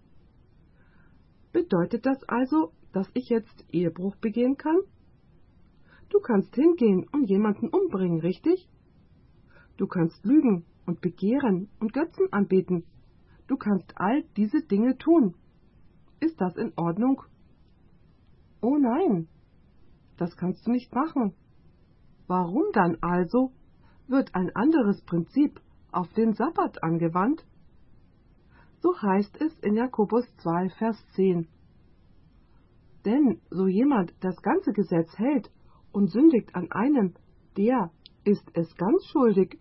Bedeutet das also, dass ich jetzt Ehebruch begehen kann? Du kannst hingehen und jemanden umbringen, richtig? Du kannst lügen und begehren und Götzen anbeten. Du kannst all diese Dinge tun. Ist das in Ordnung? Oh nein, das kannst du nicht machen. Warum dann also wird ein anderes Prinzip auf den Sabbat angewandt? So heißt es in Jakobus zwei, Vers zehn. Denn so jemand das ganze Gesetz hält und sündigt an einem, der ist es ganz schuldig.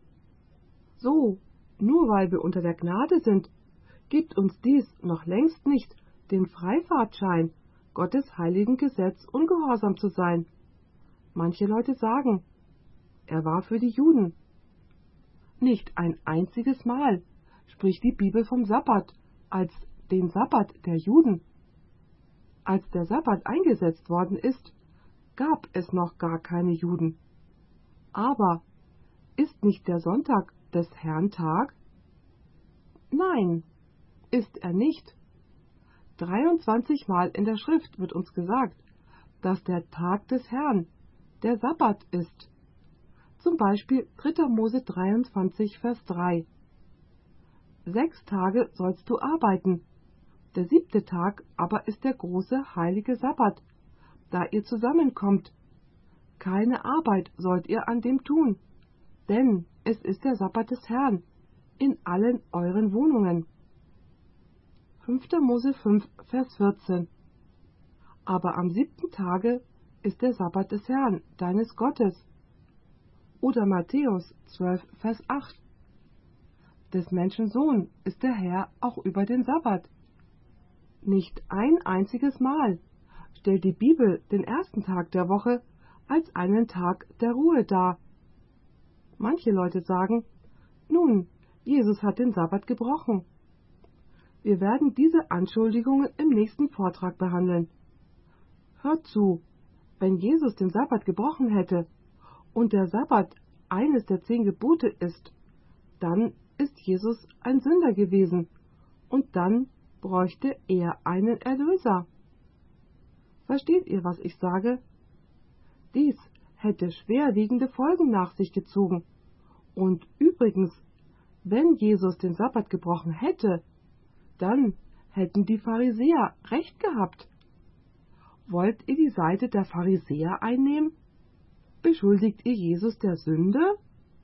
So, nur weil wir unter der Gnade sind, gibt uns dies noch längst nicht den Freifahrtschein, Gottes heiligen Gesetz ungehorsam zu sein. Manche Leute sagen, er war für die Juden. Nicht ein einziges Mal spricht die Bibel vom Sabbat als den Sabbat der Juden. Als der Sabbat eingesetzt worden ist, gab es noch gar keine Juden. Aber ist nicht der Sonntag des Herrn Tag? Nein, ist er nicht. dreiundzwanzig Mal in der Schrift wird uns gesagt, dass der Tag des Herrn der Sabbat ist. Zum Beispiel dritter Mose dreiundzwanzig, Vers drei. Sechs Tage sollst du arbeiten, der siebte Tag aber ist der große heilige Sabbat, da ihr zusammenkommt. Keine Arbeit sollt ihr an dem tun, denn es ist der Sabbat des Herrn in allen euren Wohnungen. fünfter Mose fünf, Vers vierzehn. Aber am siebten Tage ist der Sabbat des Herrn, deines Gottes. Oder Matthäus zwölf, Vers acht. Des Menschen Sohn ist der Herr auch über den Sabbat. Nicht ein einziges Mal stellt die Bibel den ersten Tag der Woche als einen Tag der Ruhe dar. Manche Leute sagen, nun, Jesus hat den Sabbat gebrochen. Wir werden diese Anschuldigungen im nächsten Vortrag behandeln. Hört zu, wenn Jesus den Sabbat gebrochen hätte und der Sabbat eines der zehn Gebote ist, dann ist Jesus ein Sünder gewesen und dann bräuchte er einen Erlöser. Versteht ihr, was ich sage? Dies hätte schwerwiegende Folgen nach sich gezogen. Und übrigens, wenn Jesus den Sabbat gebrochen hätte, dann hätten die Pharisäer recht gehabt. Wollt ihr die Seite der Pharisäer einnehmen? Beschuldigt ihr Jesus der Sünde?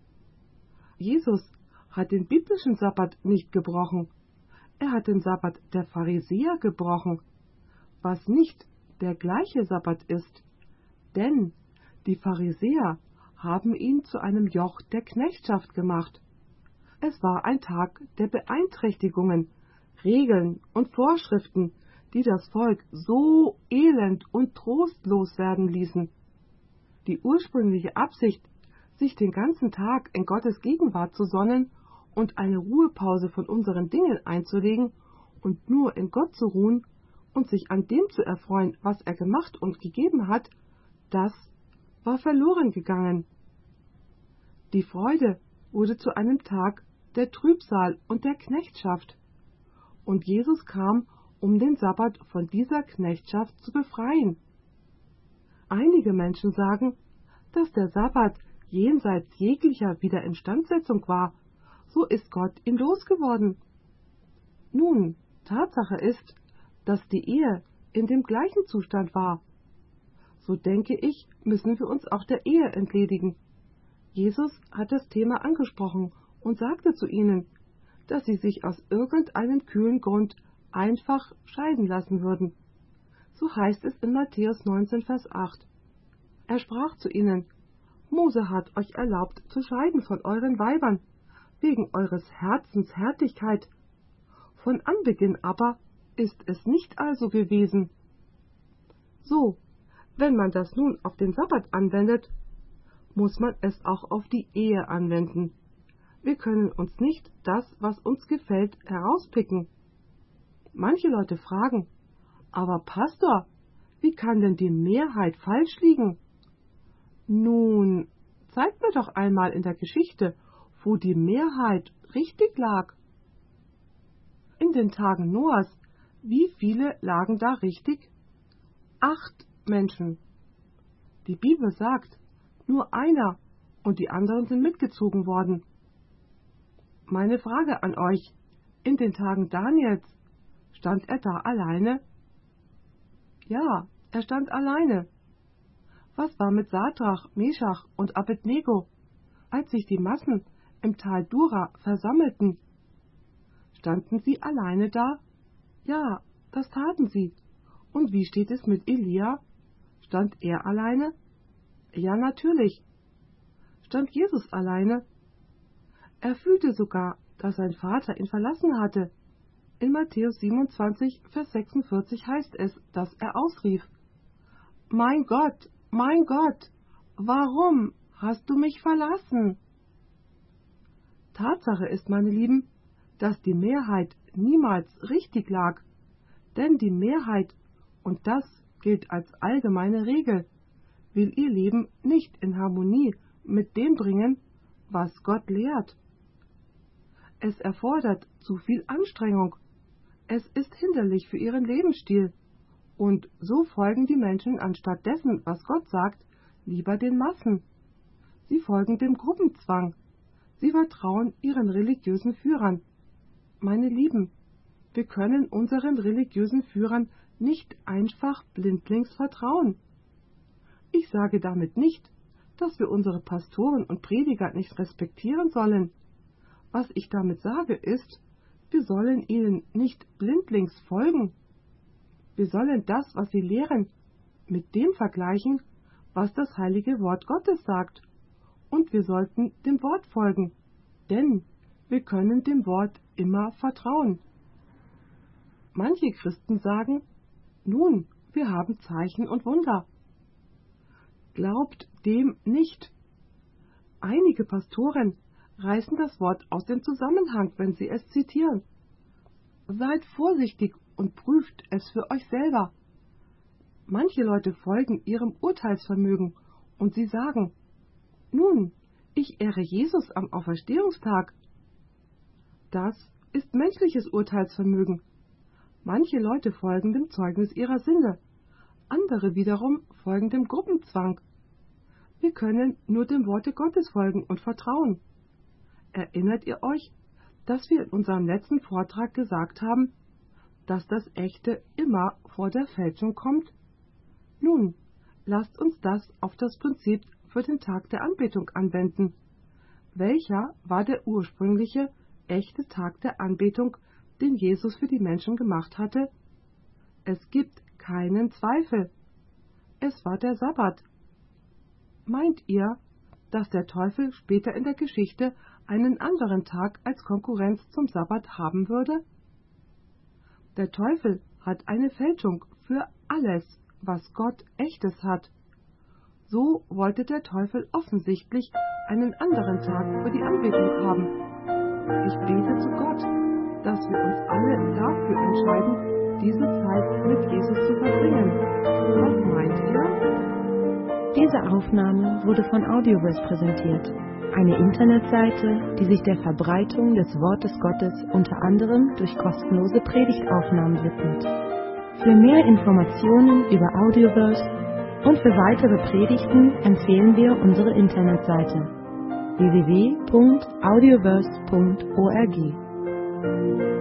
Jesus hat den biblischen Sabbat nicht gebrochen. Er hat den Sabbat der Pharisäer gebrochen, was nicht der gleiche Sabbat ist, denn die Pharisäer haben ihn zu einem Joch der Knechtschaft gemacht. Es war ein Tag der Beeinträchtigungen, Regeln und Vorschriften, die das Volk so elend und trostlos werden ließen. Die ursprüngliche Absicht, sich den ganzen Tag in Gottes Gegenwart zu sonnen und eine Ruhepause von unseren Dingen einzulegen und nur in Gott zu ruhen und sich an dem zu erfreuen, was er gemacht und gegeben hat, das war verloren gegangen. Die Freude wurde zu einem Tag der Trübsal und der Knechtschaft. Und Jesus kam, um den Sabbat von dieser Knechtschaft zu befreien. Einige Menschen sagen, dass der Sabbat jenseits jeglicher Wiederinstandsetzung war, so ist Gott ihn losgeworden. Nun, Tatsache ist, dass die Ehe in dem gleichen Zustand war. So denke ich, müssen wir uns auch der Ehe entledigen. Jesus hat das Thema angesprochen und sagte zu ihnen, dass sie sich aus irgendeinem kühlen Grund einfach scheiden lassen würden. So heißt es in Matthäus neunzehn, Vers acht. Er sprach zu ihnen, Mose hat euch erlaubt zu scheiden von euren Weibern, wegen eures Herzens Härtigkeit. Von Anbeginn aber ist es nicht also gewesen. So, wenn man das nun auf den Sabbat anwendet, muss man es auch auf die Ehe anwenden. Wir können uns nicht das, was uns gefällt, herauspicken. Manche Leute fragen, aber Pastor, wie kann denn die Mehrheit falsch liegen? Nun, zeigt mir doch einmal in der Geschichte, wo die Mehrheit richtig lag. In den Tagen Noahs, wie viele lagen da richtig? Acht Menschen. Die Bibel sagt, nur einer und die anderen sind mitgezogen worden. Meine Frage an euch, in den Tagen Daniels, stand er da alleine? Ja, er stand alleine. Was war mit Sadrach, Meschach und Abednego, als sich die Massen im Tal Dura versammelten? Standen sie alleine da? Ja, das taten sie. Und wie steht es mit Elia? Stand er alleine? Ja, natürlich. Stand Jesus alleine? Er fühlte sogar, dass sein Vater ihn verlassen hatte. In Matthäus siebenundzwanzig, Vers sechsundvierzig heißt es, dass er ausrief, Mein Gott, mein Gott, warum hast du mich verlassen? Tatsache ist, meine Lieben, dass die Mehrheit niemals richtig lag, denn die Mehrheit, und das gilt als allgemeine Regel, will ihr Leben nicht in Harmonie mit dem bringen, was Gott lehrt. Es erfordert zu viel Anstrengung, es ist hinderlich für ihren Lebensstil, und so folgen die Menschen anstatt dessen, was Gott sagt, lieber den Massen. Sie folgen dem Gruppenzwang, sie vertrauen ihren religiösen Führern. Meine Lieben, wir können unseren religiösen Führern nicht einfach blindlings vertrauen. Ich sage damit nicht, dass wir unsere Pastoren und Prediger nicht respektieren sollen. Was ich damit sage ist, wir sollen ihnen nicht blindlings folgen. Wir sollen das, was sie lehren, mit dem vergleichen, was das heilige Wort Gottes sagt. Und wir sollten dem Wort folgen, denn wir können dem Wort immer vertrauen. Manche Christen sagen, nun, wir haben Zeichen und Wunder. Glaubt dem nicht. Einige Pastoren reißen das Wort aus dem Zusammenhang, wenn sie es zitieren. Seid vorsichtig und prüft es für euch selber. Manche Leute folgen ihrem Urteilsvermögen und sie sagen, nun, ich ehre Jesus am Auferstehungstag. Das ist menschliches Urteilsvermögen. Manche Leute folgen dem Zeugnis ihrer Sinne, andere wiederum folgen dem Gruppenzwang. Wir können nur dem Worte Gottes folgen und vertrauen. Erinnert ihr euch, dass wir in unserem letzten Vortrag gesagt haben, dass das Echte immer vor der Fälschung kommt? Nun, lasst uns das auf das Prinzip für den Tag der Anbetung anwenden. Welcher war der ursprüngliche, echte Tag der Anbetung, den Jesus für die Menschen gemacht hatte? Es gibt keinen Zweifel. Es war der Sabbat. Meint ihr, dass der Teufel später in der Geschichte einen anderen Tag als Konkurrenz zum Sabbat haben würde? Der Teufel hat eine Fälschung für alles, was Gott Echtes hat. So wollte der Teufel offensichtlich einen anderen Tag für die Anbetung haben. Ich bete zu Gott, dass wir uns alle dafür entscheiden, diese Zeit mit Jesus zu verbringen. Was meint ihr? Diese Aufnahme wurde von Audioverse präsentiert, eine Internetseite, die sich der Verbreitung des Wortes Gottes unter anderem durch kostenlose Predigtaufnahmen widmet. Für mehr Informationen über Audioverse und für weitere Predigten empfehlen wir unsere Internetseite w w w punkt audioverse punkt org.